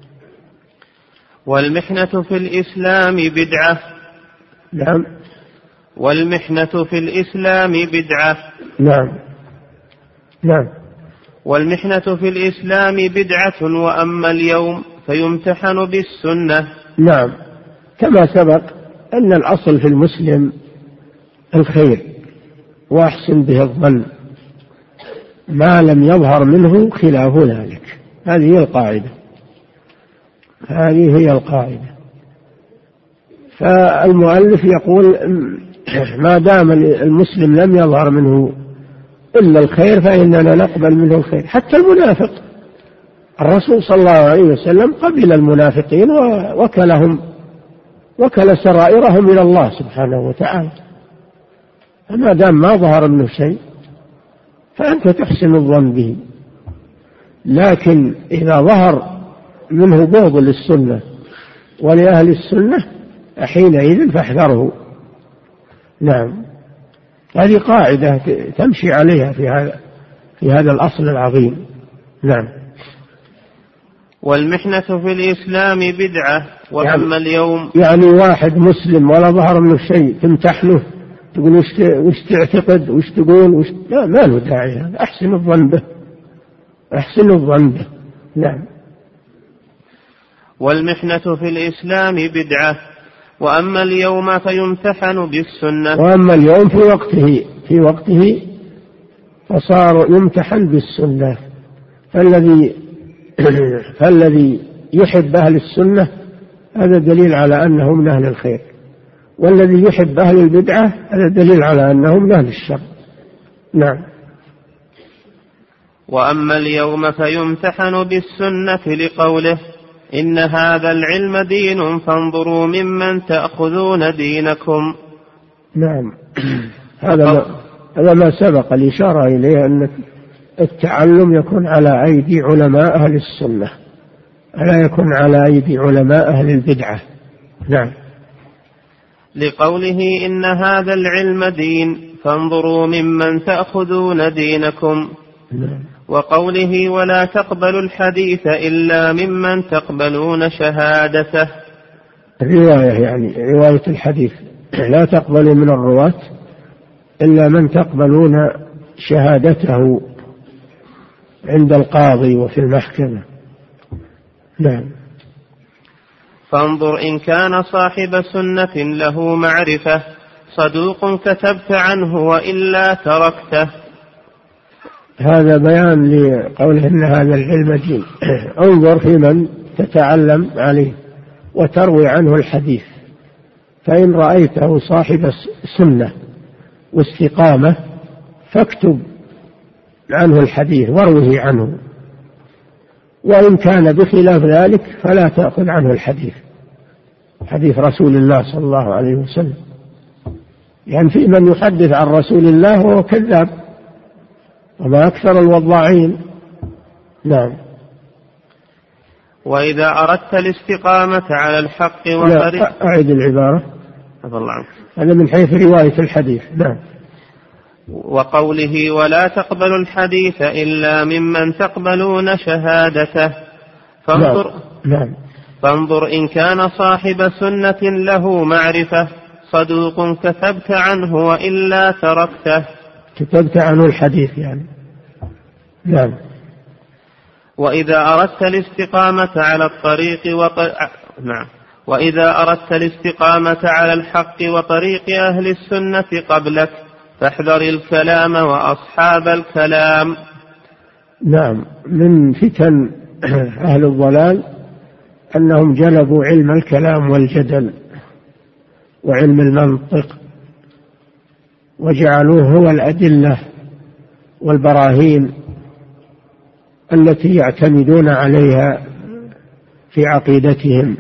والمحنة في الإسلام بدعة. نعم. والمحنة في الإسلام بدعة. نعم. نعم. والمحنة في الإسلام بدعة، وأما اليوم فيمتحن بالسنة. نعم، كما سبق أن الأصل في المسلم الخير وأحسن به الظن ما لم يظهر منه خلاف ذلك. هذه هي القاعدة، هذه هي القاعدة. فالمؤلف يقول ما دام المسلم لم يظهر منه إلا الخير فإننا نقبل منه الخير. حتى المنافق الرسول صلى الله عليه وسلم قبل المنافقين وكل سرائرهم إلى الله سبحانه وتعالى. فما دام ما ظهر منه شيء فأنت تحسن الظن به. لكن إذا ظهر منه بغض للسنة ولأهل السنة حينئذ فاحذره. نعم، هذه قاعدة تمشي عليها في هذا الأصل العظيم. نعم. والمحنة في الإسلام بدعة، وأما اليوم يعني واحد مسلم ولا ظهر منه شيء تمتحنه تقول وش تعتقد وش تقول ما له داعي. أحسن الظن به، أحسن الظن به. نعم. والمحنة في الإسلام بدعة، وأما اليوم فيمتحن بالسنة. وأما اليوم في وقته فصار يمتحن بالسنة. فالذي يحب أهل السنة هذا دليل على أنه من أهل الخير، والذي يحب أهل البدعة هذا دليل على أنه من أهل الشر. نعم. وأما اليوم فيمتحن بالسنة لقوله إن هذا العلم دين فانظروا ممن تأخذون دينكم. نعم. هذا ما سبق الإشارة إليه، أن التعلم يكون على أيدي علماء أهل السنة، لا يكون على أيدي علماء أهل البدعة. نعم. لقوله إن هذا العلم دين فانظروا ممن تأخذون دينكم. نعم. وقوله ولا تقبلوا الحديث إلا ممن تقبلون شهادته. الرواية يعني رواية الحديث، لا تقبلوا من الرواة إلا من تقبلون شهادته عند القاضي وفي المحكمة. نعم. فانظر إن كان صاحب سنة له معرفة صدوق كتبت عنه وإلا تركته. هذا بيان لقوله إن هذا العلم دين. انظر في من تتعلم عليه وتروي عنه الحديث، فإن رأيته صاحب سنة واستقامة فاكتب عنه الحديث واروه عنه، وإن كان بخلاف ذلك فلا تأخذ عنه الحديث، حديث رسول الله صلى الله عليه وسلم. يعني في من يحدث عن رسول الله وهو كذاب، وما أكثر الوضاعين. نعم. وإذا أردت الاستقامة على الحق وطريق. أعيد العبارة. هذا من حيث رواية الحديث. نعم. وقوله ولا تقبلوا الحديث إلا ممن تقبلون شهادته. فانظر. نعم. فانظر إن كان صاحب سنة له معرفة صدوق كتبت عنه وإلا تركته. كتبت عنه الحديث يعني. نعم. وإذا أردت الاستقامة على الطريق نعم. وإذا أردت الاستقامة على الحق وطريق أهل السنة قبلك فاحذر الكلام وأصحاب الكلام. نعم. من فتن أهل الضلال أنهم جلبوا علم الكلام والجدل وعلم المنطق وجعلوه هو الأدلة والبراهين التي يعتمدون عليها في عقيدتهم،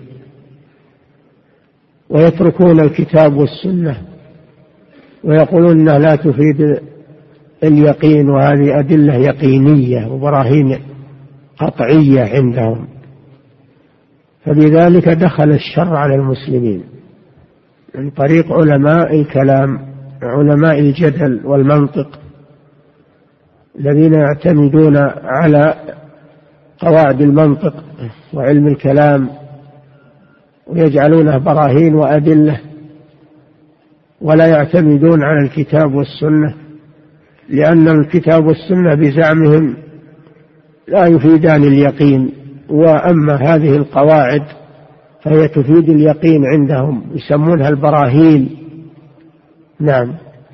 ويتركون الكتاب والسنة ويقولون أنها لا تفيد اليقين، وهذه أدلة يقينية وبراهين قطعية عندهم. فبذلك دخل الشر على المسلمين من طريق علماء الكلام، علماء الجدل والمنطق، الذين يعتمدون على قواعد المنطق وعلم الكلام ويجعلونه براهين وأدلة، ولا يعتمدون على الكتاب والسنة، لأن الكتاب والسنة بزعمهم لا يفيدان اليقين، وأما هذه القواعد فهي تفيد اليقين عندهم، يسمونها البراهين. نعم.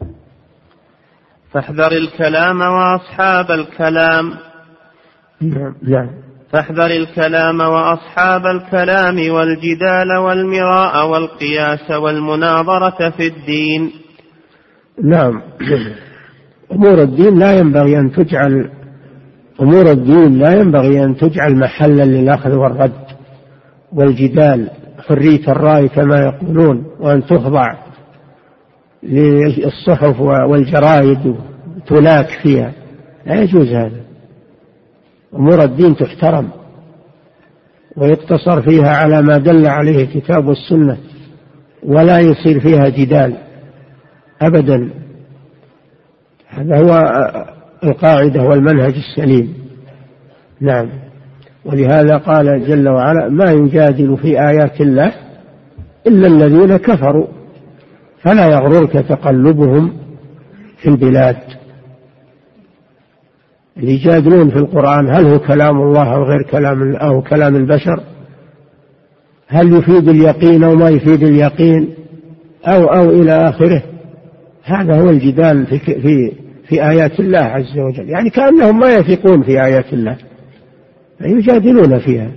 فاحذر الكلام وأصحاب الكلام. نعم. فاحذر الكلام وأصحاب الكلام والجدال والمراء والقياس والمناظرة في الدين. نعم. أمور الدين لا ينبغي أن تجعل محلا للأخذ والرد والجدال، حرية الرأي كما يقولون، وأن تخضع للصحف والجرائد تلاك فيها، لا يجوز هذا. أمور الدين تحترم ويقتصر فيها على ما دل عليه الكتاب والسنة، ولا يصير فيها جدال أبدا. هذا هو القاعدة والمنهج السليم. نعم. ولهذا قال جل وعلا: ما يجادل في آيات الله إلا الذين كفروا فلا يغررك تقلبهم في البلاد. اللي يجادلون في القرآن هل هو كلام الله أو غير كلام أو كلام البشر، هل يفيد اليقين أو ما يفيد اليقين أو إلى آخره، هذا هو الجدال في آيات الله عز وجل، يعني كأنهم ما يثقون في آيات الله يجادلون فيها،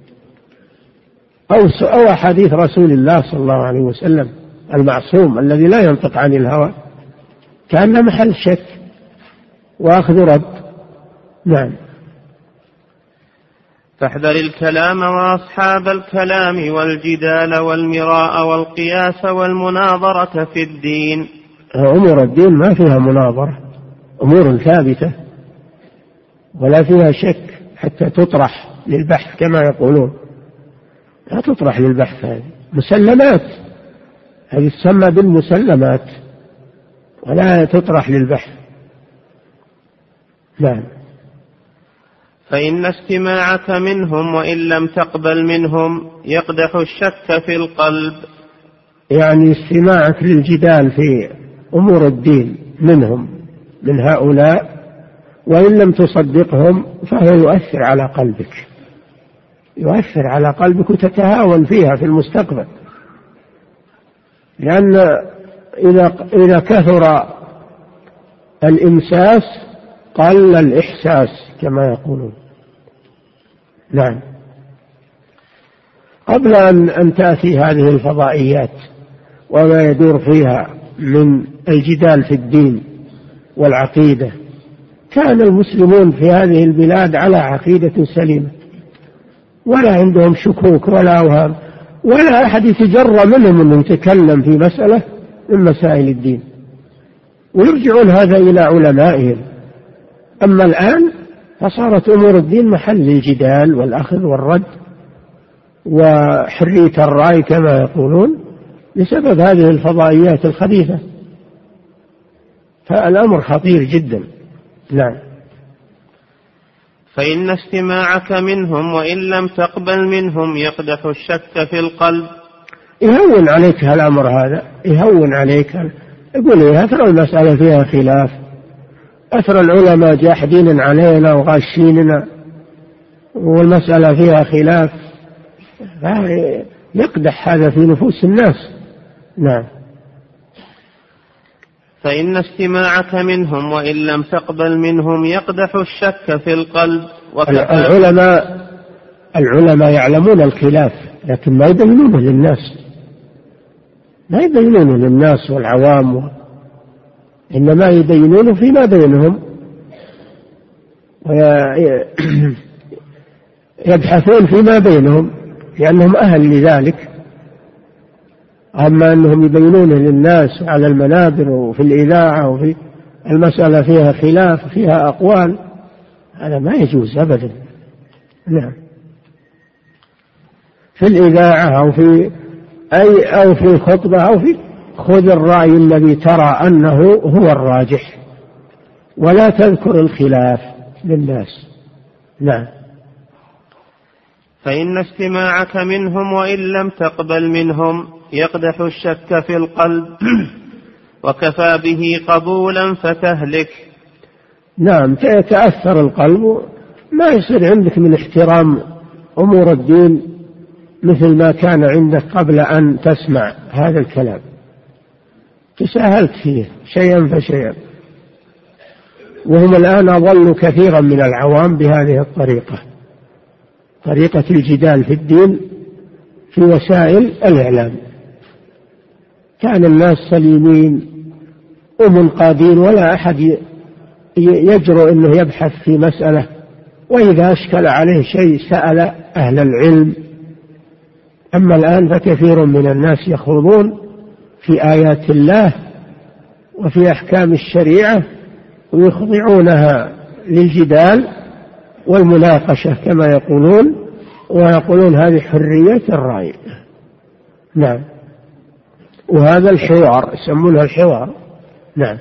أو أحاديث رسول الله صلى الله عليه وسلم المعصوم الذي لا ينطق عن الهوى، كأن محل شك وأخذ رد. نعم. فاحذر الكلام وأصحاب الكلام والجدال والمراء والقياس والمناظرة في الدين. أمور الدين ما فيها مناظرة، أمور ثابتة ولا فيها شك حتى تطرح للبحث كما يقولون، لا تطرح للبحث، هذه مسلمات، هذه تسمى بالمسلمات ولا تطرح للبحث. نعم. فإن استماعك منهم وإن لم تقبل منهم يقدح الشك في القلب. يعني استماعك للجدال في أمور الدين منهم، من هؤلاء، وإن لم تصدقهم فهو يؤثر على قلبك وتتهاون فيها في المستقبل، لأن إذا كثر الإمساس قل الإحساس كما يقولون. نعم. قبل أن تأتي هذه الفضائيات وما يدور فيها من الجدال في الدين والعقيدة، كان المسلمون في هذه البلاد على عقيدة سليمة، ولا عندهم شكوك ولا أوهام، ولا أحد يتجرى منهم أن يتكلم في مسألة من مسائل الدين، ويرجعون هذا إلى علمائهم. أما الآن فصارت أمور الدين محل الجدال والأخذ والرد وحرية الرأي كما يقولون، بسبب هذه الفضائيات الخبيثة، فالأمر خطير جدا. نعم. فإن استماعك منهم وإن لم تقبل منهم يقدح الشك في القلب. يهون عليك هالأمر هذا، يهون عليك، يقول أثر المسألة فيها خلاف، أثر العلماء جاحدين علينا وغاشيننا والمسألة فيها خلاف، يقدح هذا في نفوس الناس. نعم. فإن استماعك منهم وإن لم تقبل منهم يقدح الشك في القلب. العلماء يعلمون الخلاف لكن ما يبينونه للناس، ما يبينونه للناس والعوام، إنما يبينونه فيما بينهم ويبحثون فيما بينهم لأنهم أهل لذلك. أما أنهم يبينونه للناس على المنابر وفي الإذاعة وفي المسألة فيها خلاف فيها أقوال، هذا ما يجوز أبدا. نعم، في الإذاعة أو في خطبة أو في خذ الرأي الذي ترى أنه هو الراجح ولا تذكر الخلاف للناس. نعم. فإن استماعك منهم وإن لم تقبل منهم يقدح الشك في القلب وكفى به قبولا فتهلك. نعم، يتأثر القلب، ما يصير عندك من احترام أمور الدين مثل ما كان عندك قبل أن تسمع هذا الكلام، تساهلت فيه شيئا فشيئا. وهم الآن أضلوا كثيرا من العوام بهذه الطريقة، طريقة الجدال في الدين في وسائل الإعلام. كان الناس سليمين ومنقادين ولا أحد يجرؤ أنه يبحث في مسألة، وإذا أشكل عليه شيء سأل أهل العلم. أما الآن فكثير من الناس يخوضون في آيات الله وفي أحكام الشريعة ويخضعونها للجدال والمناقشة كما يقولون، ويقولون هذه حرية الرأي. نعم، وهذا الحوار يسمونه الحوار. نعم.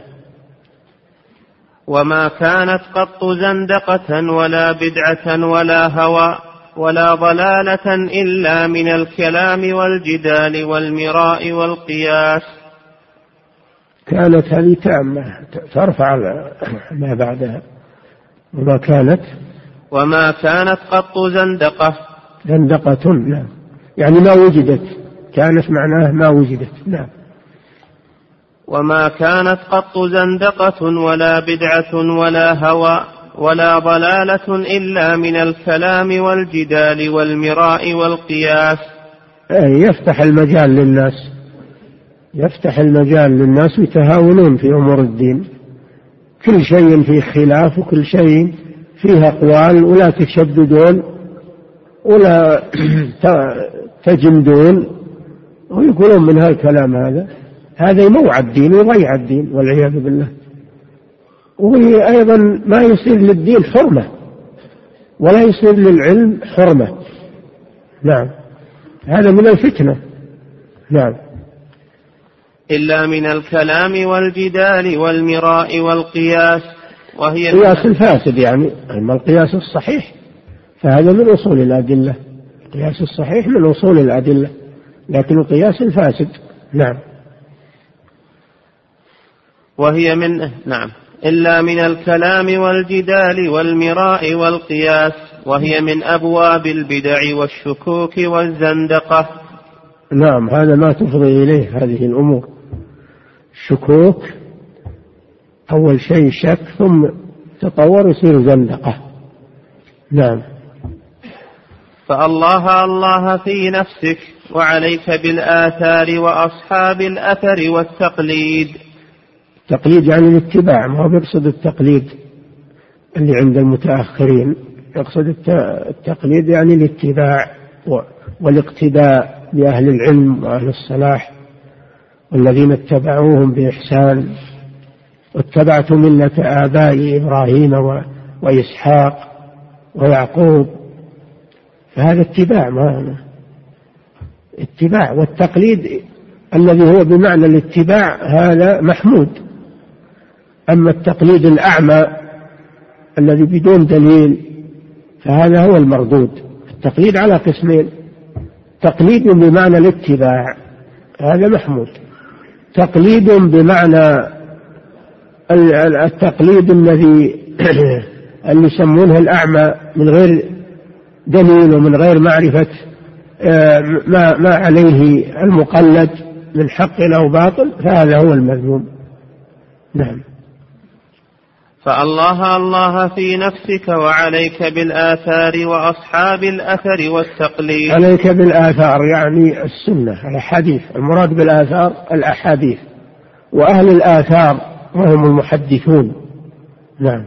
وما كانت قط زندقة ولا بدعة ولا هوى ولا ضلالة إلا من الكلام والجدال والمراء والقياس. كانت هذه تامة ترفع ما بعدها. وما كانت قط زندقة. نعم، يعني ما وجدت، كانت معناه ما وجدت. نعم. وما كانت قط زندقة ولا بدعة ولا هوى ولا ضلالة إلا من الكلام والجدال والمراء والقياس. يفتح المجال للناس يتهاونون في أمور الدين، كل شيء فيه خلاف وكل شيء فيه أقوال، ولا تشددون ولا تجمدون، ويقولون من هالكلام هذا يموع الدين ويضيع الدين والعياذ بالله. وأيضا ما يصير للدين حرمة ولا يصير للعلم حرمة. نعم، هذا من الفتنة. نعم. إلا من الكلام والجدال والمراء والقياس، وهي القياس الفاسد، يعني أما القياس الصحيح فهذا من أصول الأدلة. القياس الصحيح من أصول الأدلة، لكن القياس الفاسد. نعم. وهي من إلا من الكلام والجدال والمراء والقياس، وهي من أبواب البدع والشكوك والزندقة. نعم، هذا ما تفضي إليه هذه الأمور. الشكوك أول شيء شك، ثم تطور يصير زندقة. نعم. فالله في نفسك، وعليك بالآثار وأصحاب الأثر والتقليد. التقليد يعني الاتباع، ما هو بيقصد التقليد اللي عند المتأخرين، يقصد التقليد يعني الاتباع والاقتداء بأهل العلم وأهل الصلاح والذين اتبعوهم بإحسان. واتبعت ملة آبائي إبراهيم وإسحاق ويعقوب، فهذا اتباع. والتقليد الذي هو بمعنى الاتباع هذا محمود. أما التقليد الأعمى الذي بدون دليل فهذا هو المردود. التقليد على قسمين: تقليد بمعنى الاتباع هذا محمود، تقليد بمعنى التقليد الذي اللي يسمونه الأعمى من غير دليل ومن غير معرفة ما عليه المقلد من حق أو باطل، فهذا هو المذموم. نعم. فالله الله في نفسك وعليك بالآثار وأصحاب الأثر والتقليد. عليك بالآثار يعني السنة الأحاديث، المراد بالآثار الأحاديث، وأهل الآثار وهم المحدثون. نعم.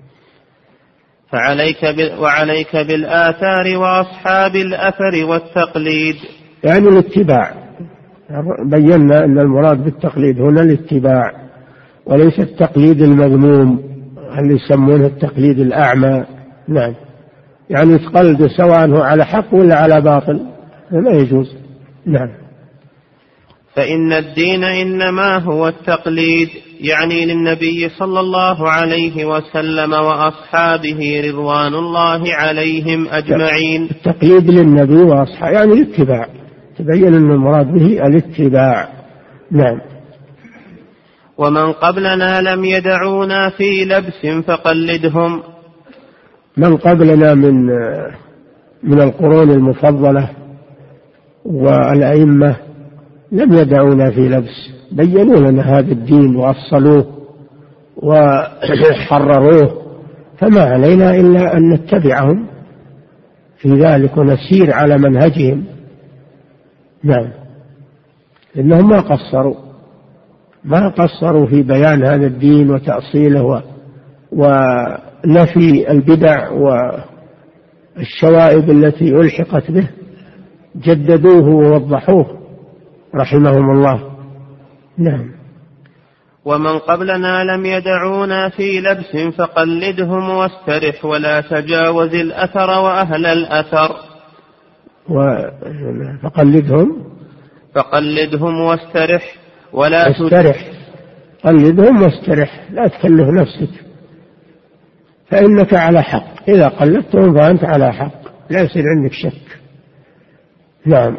وعليك بالآثار وأصحاب الأثر والتقليد يعني الاتباع. بينا أن المراد بالتقليد هنا الاتباع وليس التقليد المذموم اللي يسمونه التقليد الأعمى. نعم، يعني تقلد سواء هو على حق ولا على باطل، لا يجوز. نعم. فإن الدين إنما هو التقليد، يعني للنبي صلى الله عليه وسلم وأصحابه رضوان الله عليهم أجمعين. التقليد للنبي وأصحابه يعني الاتباع، تبين أن المراد به الاتباع. نعم. ومن قبلنا لم يدعونا في لبس فقلدهم. من قبلنا من القرون المفضلة والأئمة لم يدعونا في لبس، بيّنوا لنا هذا الدين وأصلوه وحرروه، فما علينا إلا أن نتبعهم في ذلك ونسير على منهجهم. نعم، إنهم ما قصروا في بيان هذا الدين وتأصيله ونفي البدع والشوائب التي ألحقت به، جددوه ووضحوه رحمهم الله. نعم. ومن قبلنا لم يدعونا في لبس فقلدهم واسترح ولا تجاوز الأثر وأهل الأثر. فقلدهم واسترح ولا قلدهم واسترح، لا تكلف نفسك، فإنك على حق، إذا قلدتهم فأنت على حق، لا يصير عندك شك. نعم.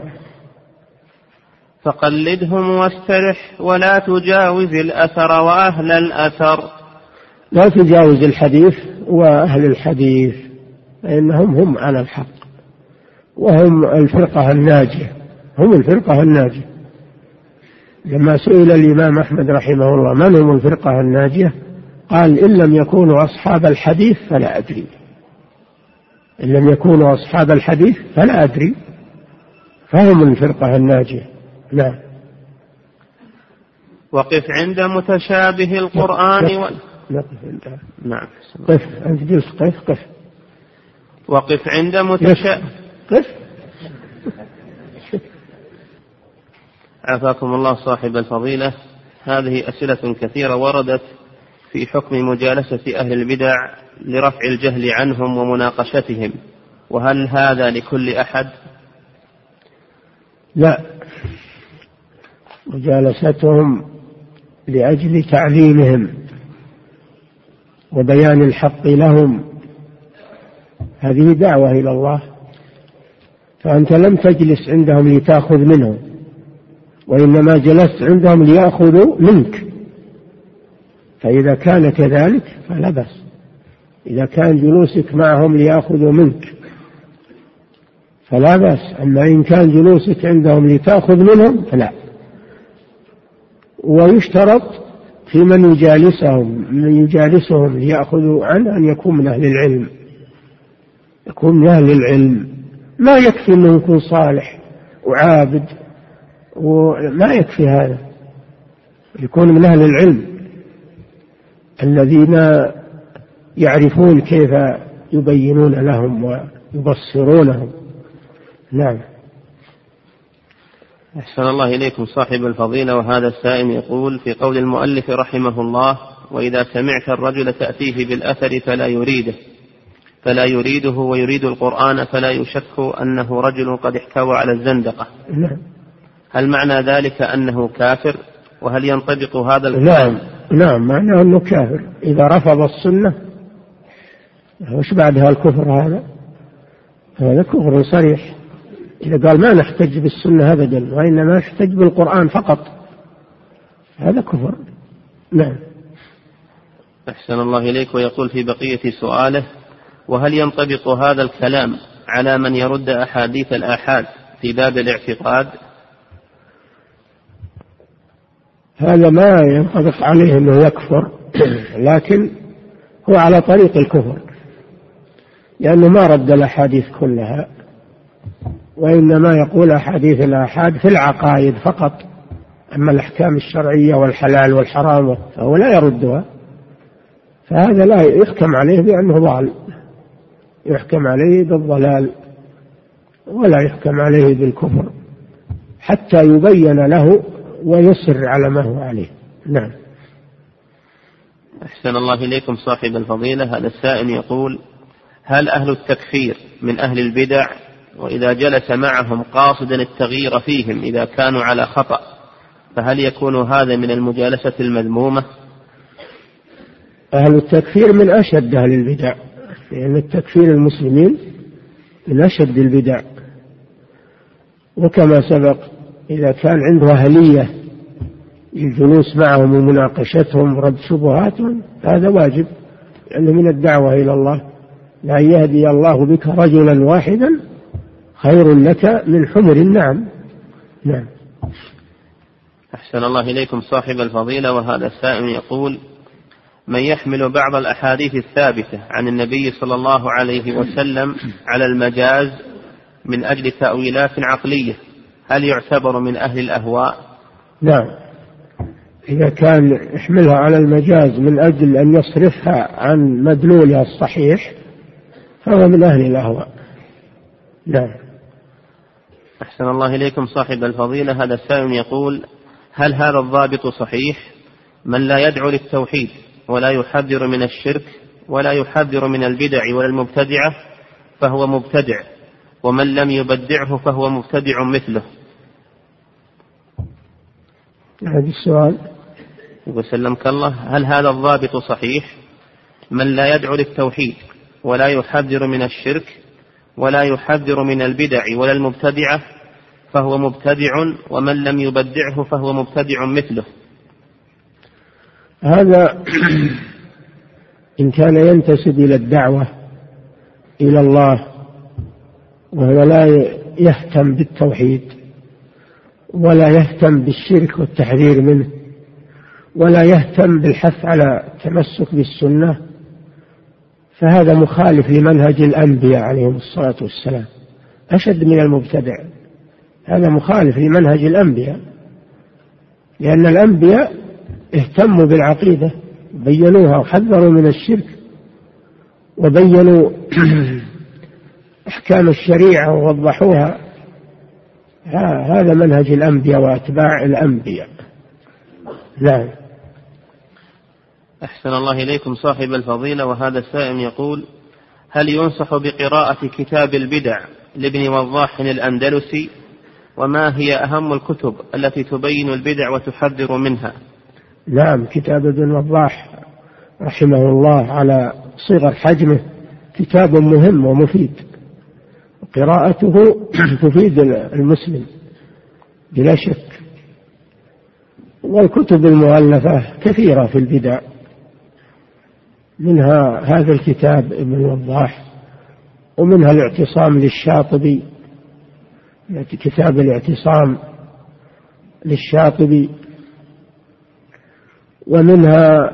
فقلدهم واسترح ولا تجاوز الأثر وأهل الأثر. لا تجاوز الحديث وأهل الحديث، فإنهم هم على الحق وهم الفرقة الناجية، هم الفرقة الناجية. لما سئل الإمام أحمد رحمه الله من هم الفرقة الناجية، قال إن لم يكونوا أصحاب الحديث فلا أدري، إن لم يكونوا أصحاب الحديث فلا أدري، فهم الفرقة الناجية. نعم. وقف عند متشابه القرآن نعم. قف أنت جلس، قف. وقف عند قف. عافاكم الله صاحب الفضيلة. هذه أسئلة كثيرة وردت في حكم مجالسة أهل البدع لرفع الجهل عنهم ومناقشتهم، وهل هذا لكل أحد؟ لا، مجالستهم لأجل تعليمهم وبيان الحق لهم، هذه دعوة إلى الله، فأنت لم تجلس عندهم لتأخذ منهم، وإنما جلست عندهم ليأخذوا منك، فإذا كان كذلك فلا بأس. إذا كان جلوسك معهم ليأخذوا منك فلا بأس، أما إن كان جلوسك عندهم لتأخذ منهم فلا. ويشترط في من يجالسهم ليأخذوا عنه أن يكون من أهل العلم، يكون من أهل العلم، ما يكفي أنه يكون صالح وعابد، وما يكفي هذا، يكون من أهل العلم الذين يعرفون كيف يبينون لهم ويبصرونهم. نعم. أحسن الله إليكم صاحب الفضيلة. وهذا السائل يقول في قول المؤلف رحمه الله: وإذا سمعت الرجل تأتيه بالأثر فلا يريده ويريد القرآن فلا يشك أنه رجل قد احتوى على الزندقة. نعم. هل معنى ذلك أنه كافر؟ وهل ينطبق هذا الكلام؟ نعم، معناه أنه كافر إذا رفض السنة. وش بعدها الكفر؟ هذا كفر صريح. إذا قال ما نحتج بالسنة أبدا وإنما نحتج بالقرآن فقط، هذا كفر. نعم. أحسن الله إليك. ويقول في بقية سؤاله: وهل ينطبق هذا الكلام على من يرد أحاديث الآحاد في باب الاعتقاد؟ هذا ما ينطبق عليه أنه يكفر، لكن هو على طريق الكفر، لأنه ما رد الأحاديث كلها، وإنما يقول أحاديث الآحاد في العقائد فقط، أما الأحكام الشرعية والحلال والحرام فهو لا يردها، فهذا لا يحكم عليه بأنه ضال، يحكم عليه بالضلال ولا يحكم عليه بالكفر حتى يبين له ويصر على ما هو عليه. نعم. أحسن الله إليكم صاحب الفضيلة. هذا السائل يقول: هل أهل التكفير من أهل البدع، وإذا جلس معهم قاصدا التغيير فيهم إذا كانوا على خطأ، فهل يكون هذا من المجالسة المذمومة؟ أهل التكفير من أشد أهل البدع، لأن التكفير المسلمين من أشد البدع، وكما سبق إذا كان عنده أهلية الجلوس معهم ومناقشتهم ورد شبهاتهم هذا واجب، لأنه من الدعوة إلى الله. لا يهدي الله بك رجلا واحدا خير لك من حمر النعم. نعم. أحسن الله إليكم صاحب الفضيلة. وهذا السائل يقول: من يحمل بعض الأحاديث الثابتة عن النبي صلى الله عليه وسلم على المجاز من أجل تأويلات عقلية، هل يعتبر من أهل الأهواء؟ نعم، إذا كان يحملها على المجاز من أجل أن يصرفها عن مدلولها الصحيح فهو من أهل الأهواء. نعم. أحسن الله إليكم صاحب الفضيلة. هذا السائل يقول: هل هذا الضابط صحيح؟ من لا يدعو للتوحيد ولا يحذر من الشرك ولا يحذر من البدع ولا المبتدعة فهو مبتدع، ومن لم يبدعه فهو مبتدع مثله. هذا السؤال وسلمك الله، هل هذا الضابط صحيح؟ من لا يدعو للتوحيد ولا يحذر من الشرك ولا يحذر من البدع ولا المبتدعة فهو مبتدع، ومن لم يبدعه فهو مبتدع مثله. هذا إن كان ينتسب إلى الدعوة إلى الله وهو لا يهتم بالتوحيد ولا يهتم بالشرك والتحذير منه ولا يهتم بالحث على التمسك بالسنة، فهذا مخالف لمنهج الأنبياء عليهم الصلاة والسلام، أشد من المبتدع. هذا مخالف لمنهج الأنبياء، لأن الأنبياء اهتموا بالعقيدة، بينوها وحذروا من الشرك وبينوا أحكام الشريعة ووضحوها. هذا منهج الأنبياء وأتباع الأنبياء. نعم. أحسن الله إليكم صاحب الفضيلة. وهذا السائل يقول: هل ينصح بقراءة كتاب البدع لابن وضاح الأندلسي؟ وما هي أهم الكتب التي تبين البدع وتحذر منها؟ نعم، كتاب ابن وضاح رحمه الله على صغر حجمه كتاب مهم ومفيد، قراءته تفيد المسلم بلا شك. والكتب المؤلفة كثيرة في البدع، منها هذا الكتاب ابن وضاح، ومنها الاعتصام للشاطبي، كتاب الاعتصام للشاطبي، ومنها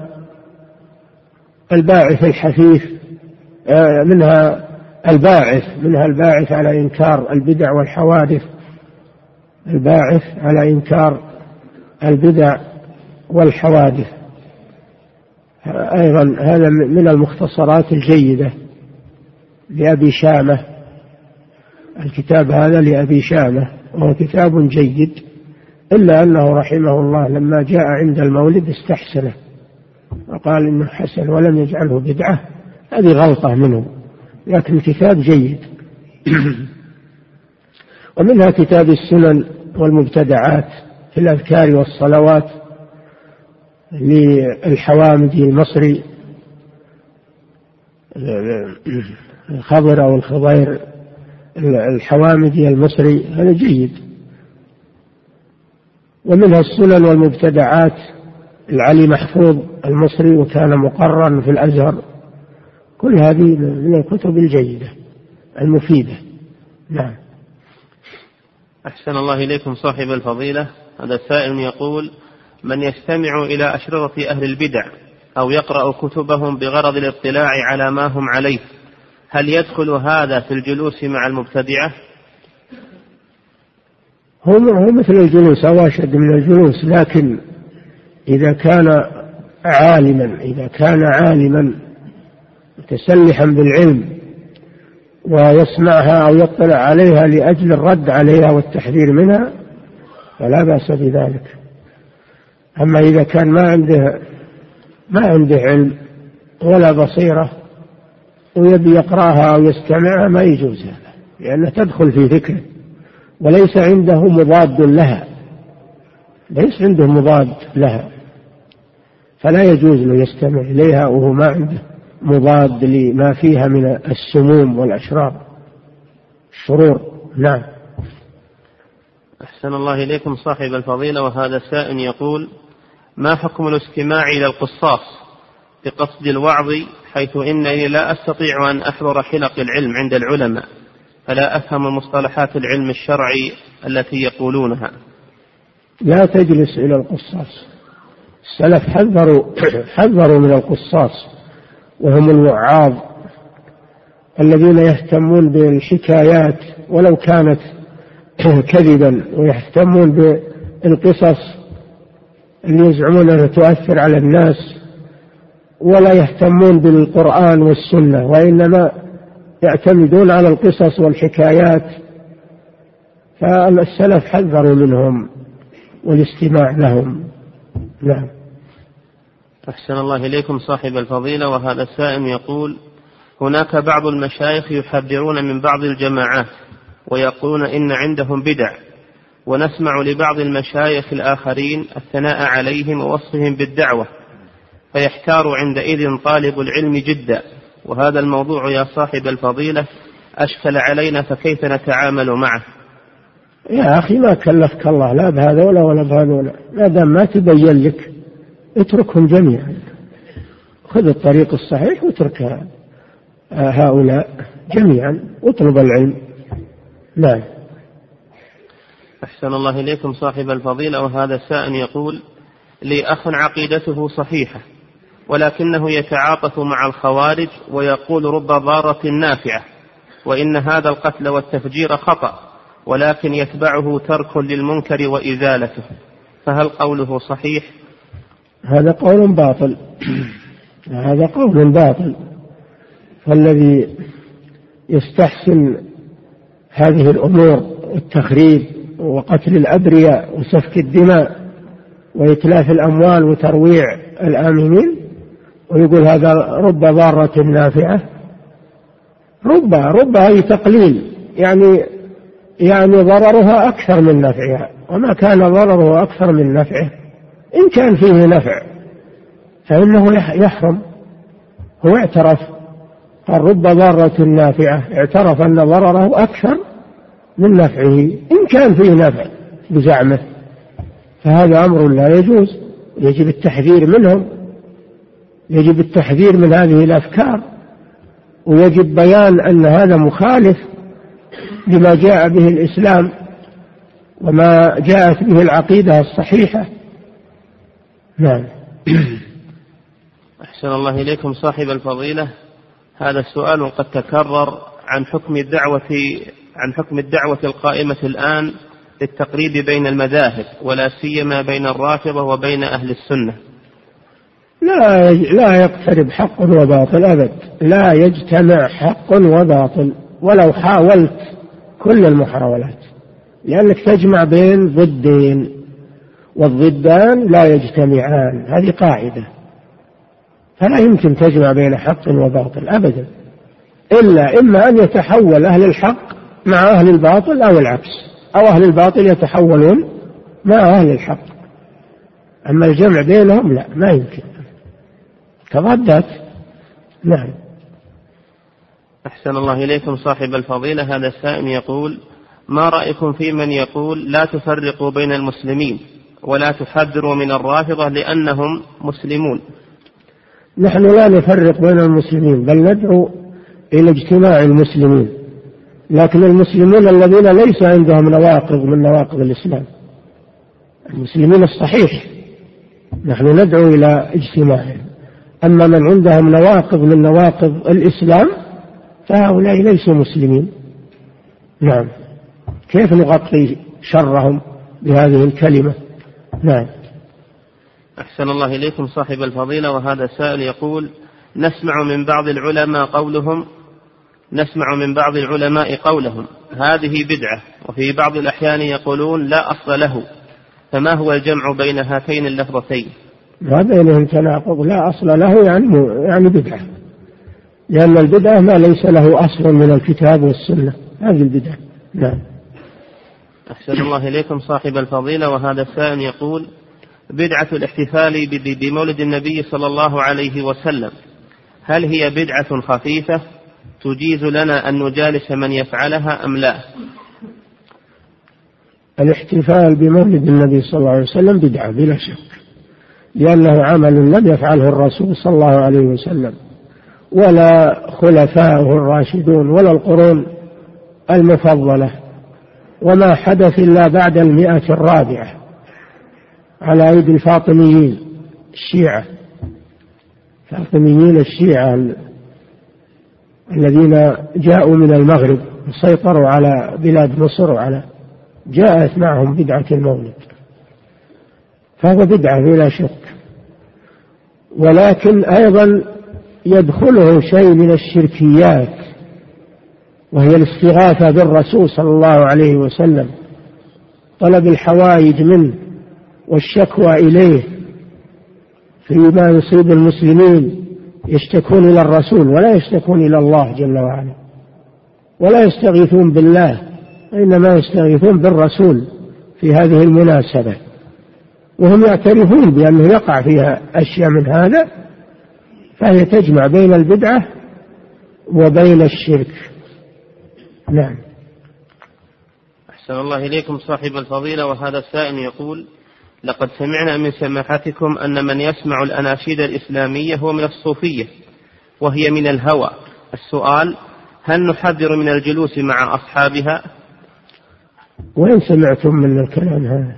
الباعث الحثيث، منها الباعث على إنكار البدع والحوادث، الباعث على إنكار البدع والحوادث. أيضا هذا من المختصرات الجيدة لأبي شامة، الكتاب هذا لأبي شامة وهو كتاب جيد، إلا أنه رحمه الله لما جاء عند المولد استحسنه وقال إنه حسن ولم يجعله بدعة، هذه غلطة منه، لكن الكتاب جيد. ومنها كتاب السنن والمبتدعات في الأذكار والصلوات للحوامدي المصري، الخضر أو الخضير الحوامدي المصري، هذا جيد. ومنها السنن والمبتدعات العلي محفوظ المصري وكان مقررا في الأزهر. كل هذه من الكتب الجيدة المفيدة. نعم. أحسن الله إليكم صاحب الفضيلة. هذا سائل يقول: من يستمع إلى أشرطة أهل البدع أو يقرأ كتبهم بغرض الاطلاع على ما هم عليه، هل يدخل هذا في الجلوس مع المبتدعة؟ هو مثل الجلوس أو أشد من الجلوس، لكن إذا كان عالما متسلحا بالعلم ويسمعها أو يطلع عليها لأجل الرد عليها والتحذير منها فلا بأس بذلك. أما إذا كان ما عنده علم ولا بصيرة ويبي يقرأها أو يستمعها ما يجوز هذا، لأنه تدخل في فكره وليس عنده مضاد لها، فلا يجوز له يستمع إليها وهو ما عنده مضاد لما فيها من السموم والأشرار الشرور. نعم. أحسن الله إليكم صاحب الفضيلة، وهذا سائل يقول: ما حكم الاستماع إلى القصاص بقصد الوعظ، حيث إنني لا أستطيع أن أحضر حلق العلم عند العلماء فلا أفهم مصطلحات العلم الشرعي التي يقولونها؟ لا تجلس إلى القصاص. السلف حذروا من القصاص، وهم الوعاظ الذين يهتمون بالحكايات ولو كانت كذبا، ويهتمون بالقصص اللي يزعمون أنها تؤثر على الناس، ولا يهتمون بالقرآن والسنة، وإنما يعتمدون على القصص والحكايات. فالسلف حذروا منهم والاستماع لهم. نعم. أحسن الله إليكم صاحب الفضيلة، وهذا السائل يقول: هناك بعض المشايخ يحذرون من بعض الجماعات ويقولون إن عندهم بدع، ونسمع لبعض المشايخ الآخرين الثناء عليهم ووصفهم بالدعوة، فيحتار عندئذ طالب العلم جدا، وهذا الموضوع يا صاحب الفضيلة أشكل علينا، فكيف نتعامل معه؟ يا أخي ما كلفك الله لا بهذا ولا بهذا، ما دام ما تبين لك اتركهم جميعا، خذ الطريق الصحيح واترك هؤلاء جميعا واطلب العلم. نعم. أحسن الله إليكم صاحب الفضيلة، وهذا سائل يقول: لي أخ عقيدته صحيحة ولكنه يتعاطف مع الخوارج ويقول رب ضارة نافعة، وإن هذا القتل والتفجير خطأ، ولكن يتبعه ترك للمنكر وإزالته، فهل قوله صحيح؟ هذا قول باطل. هذا قول باطل. فالذي يستحسن هذه الأمور التخريب وقتل الأبرياء وسفك الدماء وإتلاف الأموال وترويع الآمنين ويقول هذا رب ضارة نافعة، رب أي تقليل، يعني ضررها أكثر من نفعها، وما كان ضرره أكثر من نفعه إن كان فيه نفع فإنه يحرم. هو اعترف، قال رب ضارة نافعة، اعترف أن ضرره أكثر من نفعه إن كان فيه نفع بزعمه، فهذا أمر لا يجوز. يجب التحذير منهم، يجب التحذير من هذه الأفكار، ويجب بيان أن هذا مخالف لما جاء به الإسلام وما جاءت به العقيدة الصحيحة. نعم. أحسن الله إليكم صاحب الفضيلة، هذا السؤال قد تكرر عن حكم الدعوة القائمة الآن للتقريب بين المذاهب، ولا سيما بين الرافضة وبين أهل السنة. لا يقترب حق وباطل أبد، لا يجتمع حق وباطل ولو حاولت كل المحاولات، لأنك تجمع بين ضدين، والضدان لا يجتمعان، هذه قاعدة، فلا يمكن تجمع بين حق وباطل أبدا، إلا إما أن يتحول أهل الحق مع أهل الباطل أو العكس، أو أهل الباطل يتحولون مع أهل الحق. أما الجمع بينهم لا، ما يمكن، تضادات. نعم. أحسن الله إليكم صاحب الفضيلة، هذا السائل يقول: ما رأيكم في من يقول لا تفرقوا بين المسلمين ولا تحذروا من الرافضة لأنهم مسلمون؟ نحن لا نفرق بين المسلمين، بل ندعو إلى اجتماع المسلمين، لكن المسلمون الذين ليس عندهم نواقض من نواقض الإسلام، المسلمين الصحيح، نحن ندعو إلى اجتماعهم، أما من عندهم نواقض من نواقض الإسلام فهؤلاء ليسوا مسلمين. نعم. كيف نغطي شرهم بهذه الكلمة؟ نعم. أحسن الله إليكم صاحب الفضيلة، وهذا سائل يقول: نسمع من بعض العلماء قولهم هذه بدعة، وفي بعض الأحيان يقولون لا أصل له، فما هو الجمع بين هاتين اللفظتين؟ ما بينهم تناقض، لا أصل له يعني بدعة، لأن البدعة ما ليس له أصل من الكتاب والسنة، هذه البدعة. نعم. أحسن الله إليكم صاحب الفضيلة، وهذا السائل يقول: بدعة الاحتفال بمولد النبي صلى الله عليه وسلم، هل هي بدعة خفيفة تجيز لنا أن نجالس من يفعلها أم لا؟ الاحتفال بمولد النبي صلى الله عليه وسلم بدعة بلا شك، لأنه عمل لم يفعله الرسول صلى الله عليه وسلم ولا خلفاؤه الراشدون ولا القرون المفضلة، وما حدث إلا بعد 104 على أيدي الفاطميين الشيعة الذين جاءوا من المغرب وسيطروا على بلاد مصر، جاءت معهم بدعة المولد، فهو بدعة بلا شك، ولكن أيضا يدخله شيء من الشركيات، وهي الاستغاثة بالرسول صلى الله عليه وسلم، طلب الحوائج منه والشكوى إليه فيما يصيب المسلمين، يشتكون إلى الرسول ولا يشتكون إلى الله جل وعلا، ولا يستغيثون بالله، إنما يستغيثون بالرسول في هذه المناسبة، وهم يعترفون بأنه يقع فيها أشياء من هذا، فهي تجمع بين البدعة وبين الشرك. نعم. أحسن الله إليكم صاحب الفضيلة، وهذا السائل يقول: لقد سمعنا من سماحتكم أن من يسمع الأناشيد الإسلامية هو من الصوفية وهي من الهوى. السؤال: هل نحذر من الجلوس مع أصحابها؟ وين سمعتم من الكلام هذا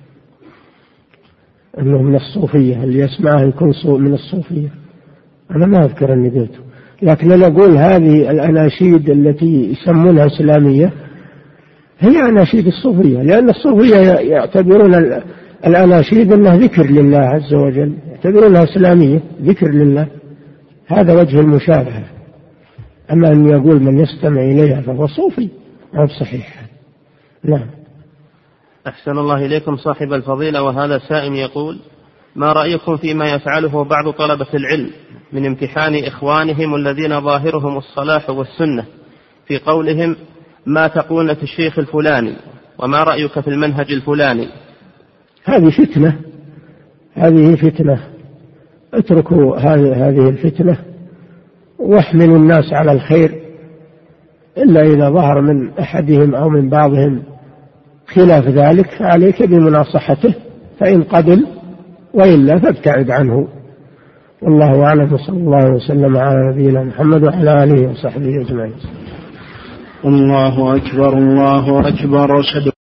أنه من الصوفية؟ اللي يسمعه يكون من الصوفية؟ أنا ما أذكر أني قلته، لكن أنا أقول هذه الأناشيد التي يسمونها إسلامية هي أناشيد الصوفية، لأن الصوفية يعتبرون الأناشيد أنها ذكر لله عز وجل، يعتبرونها إسلامية ذكر لله، هذا وجه المشابهة. أما أن يقول من يستمع إليها فهو صوفي، ما هو صحيح. نعم. أحسن الله إليكم صاحب الفضيلة، وهذا سائل يقول: ما رأيكم فيما يفعله بعض طلبة العلم من امتحان إخوانهم الذين ظاهرهم الصلاح والسنة في قولهم ما تقولون في الشيخ الفلاني، وما رأيك في المنهج الفلاني؟ هذه فتنة، اتركوا هذه الفتنة واحملوا الناس على الخير، إلا إذا ظهر من أحدهم أو من بعضهم خلاف ذلك فعليك بمناصحته، فإن قبل وإلا فابتعد عنه. والله أعلم، صلى الله وسلم على نبينا محمد وعلى آله وصحبه أجمعين. الله أكبر الله أكبر.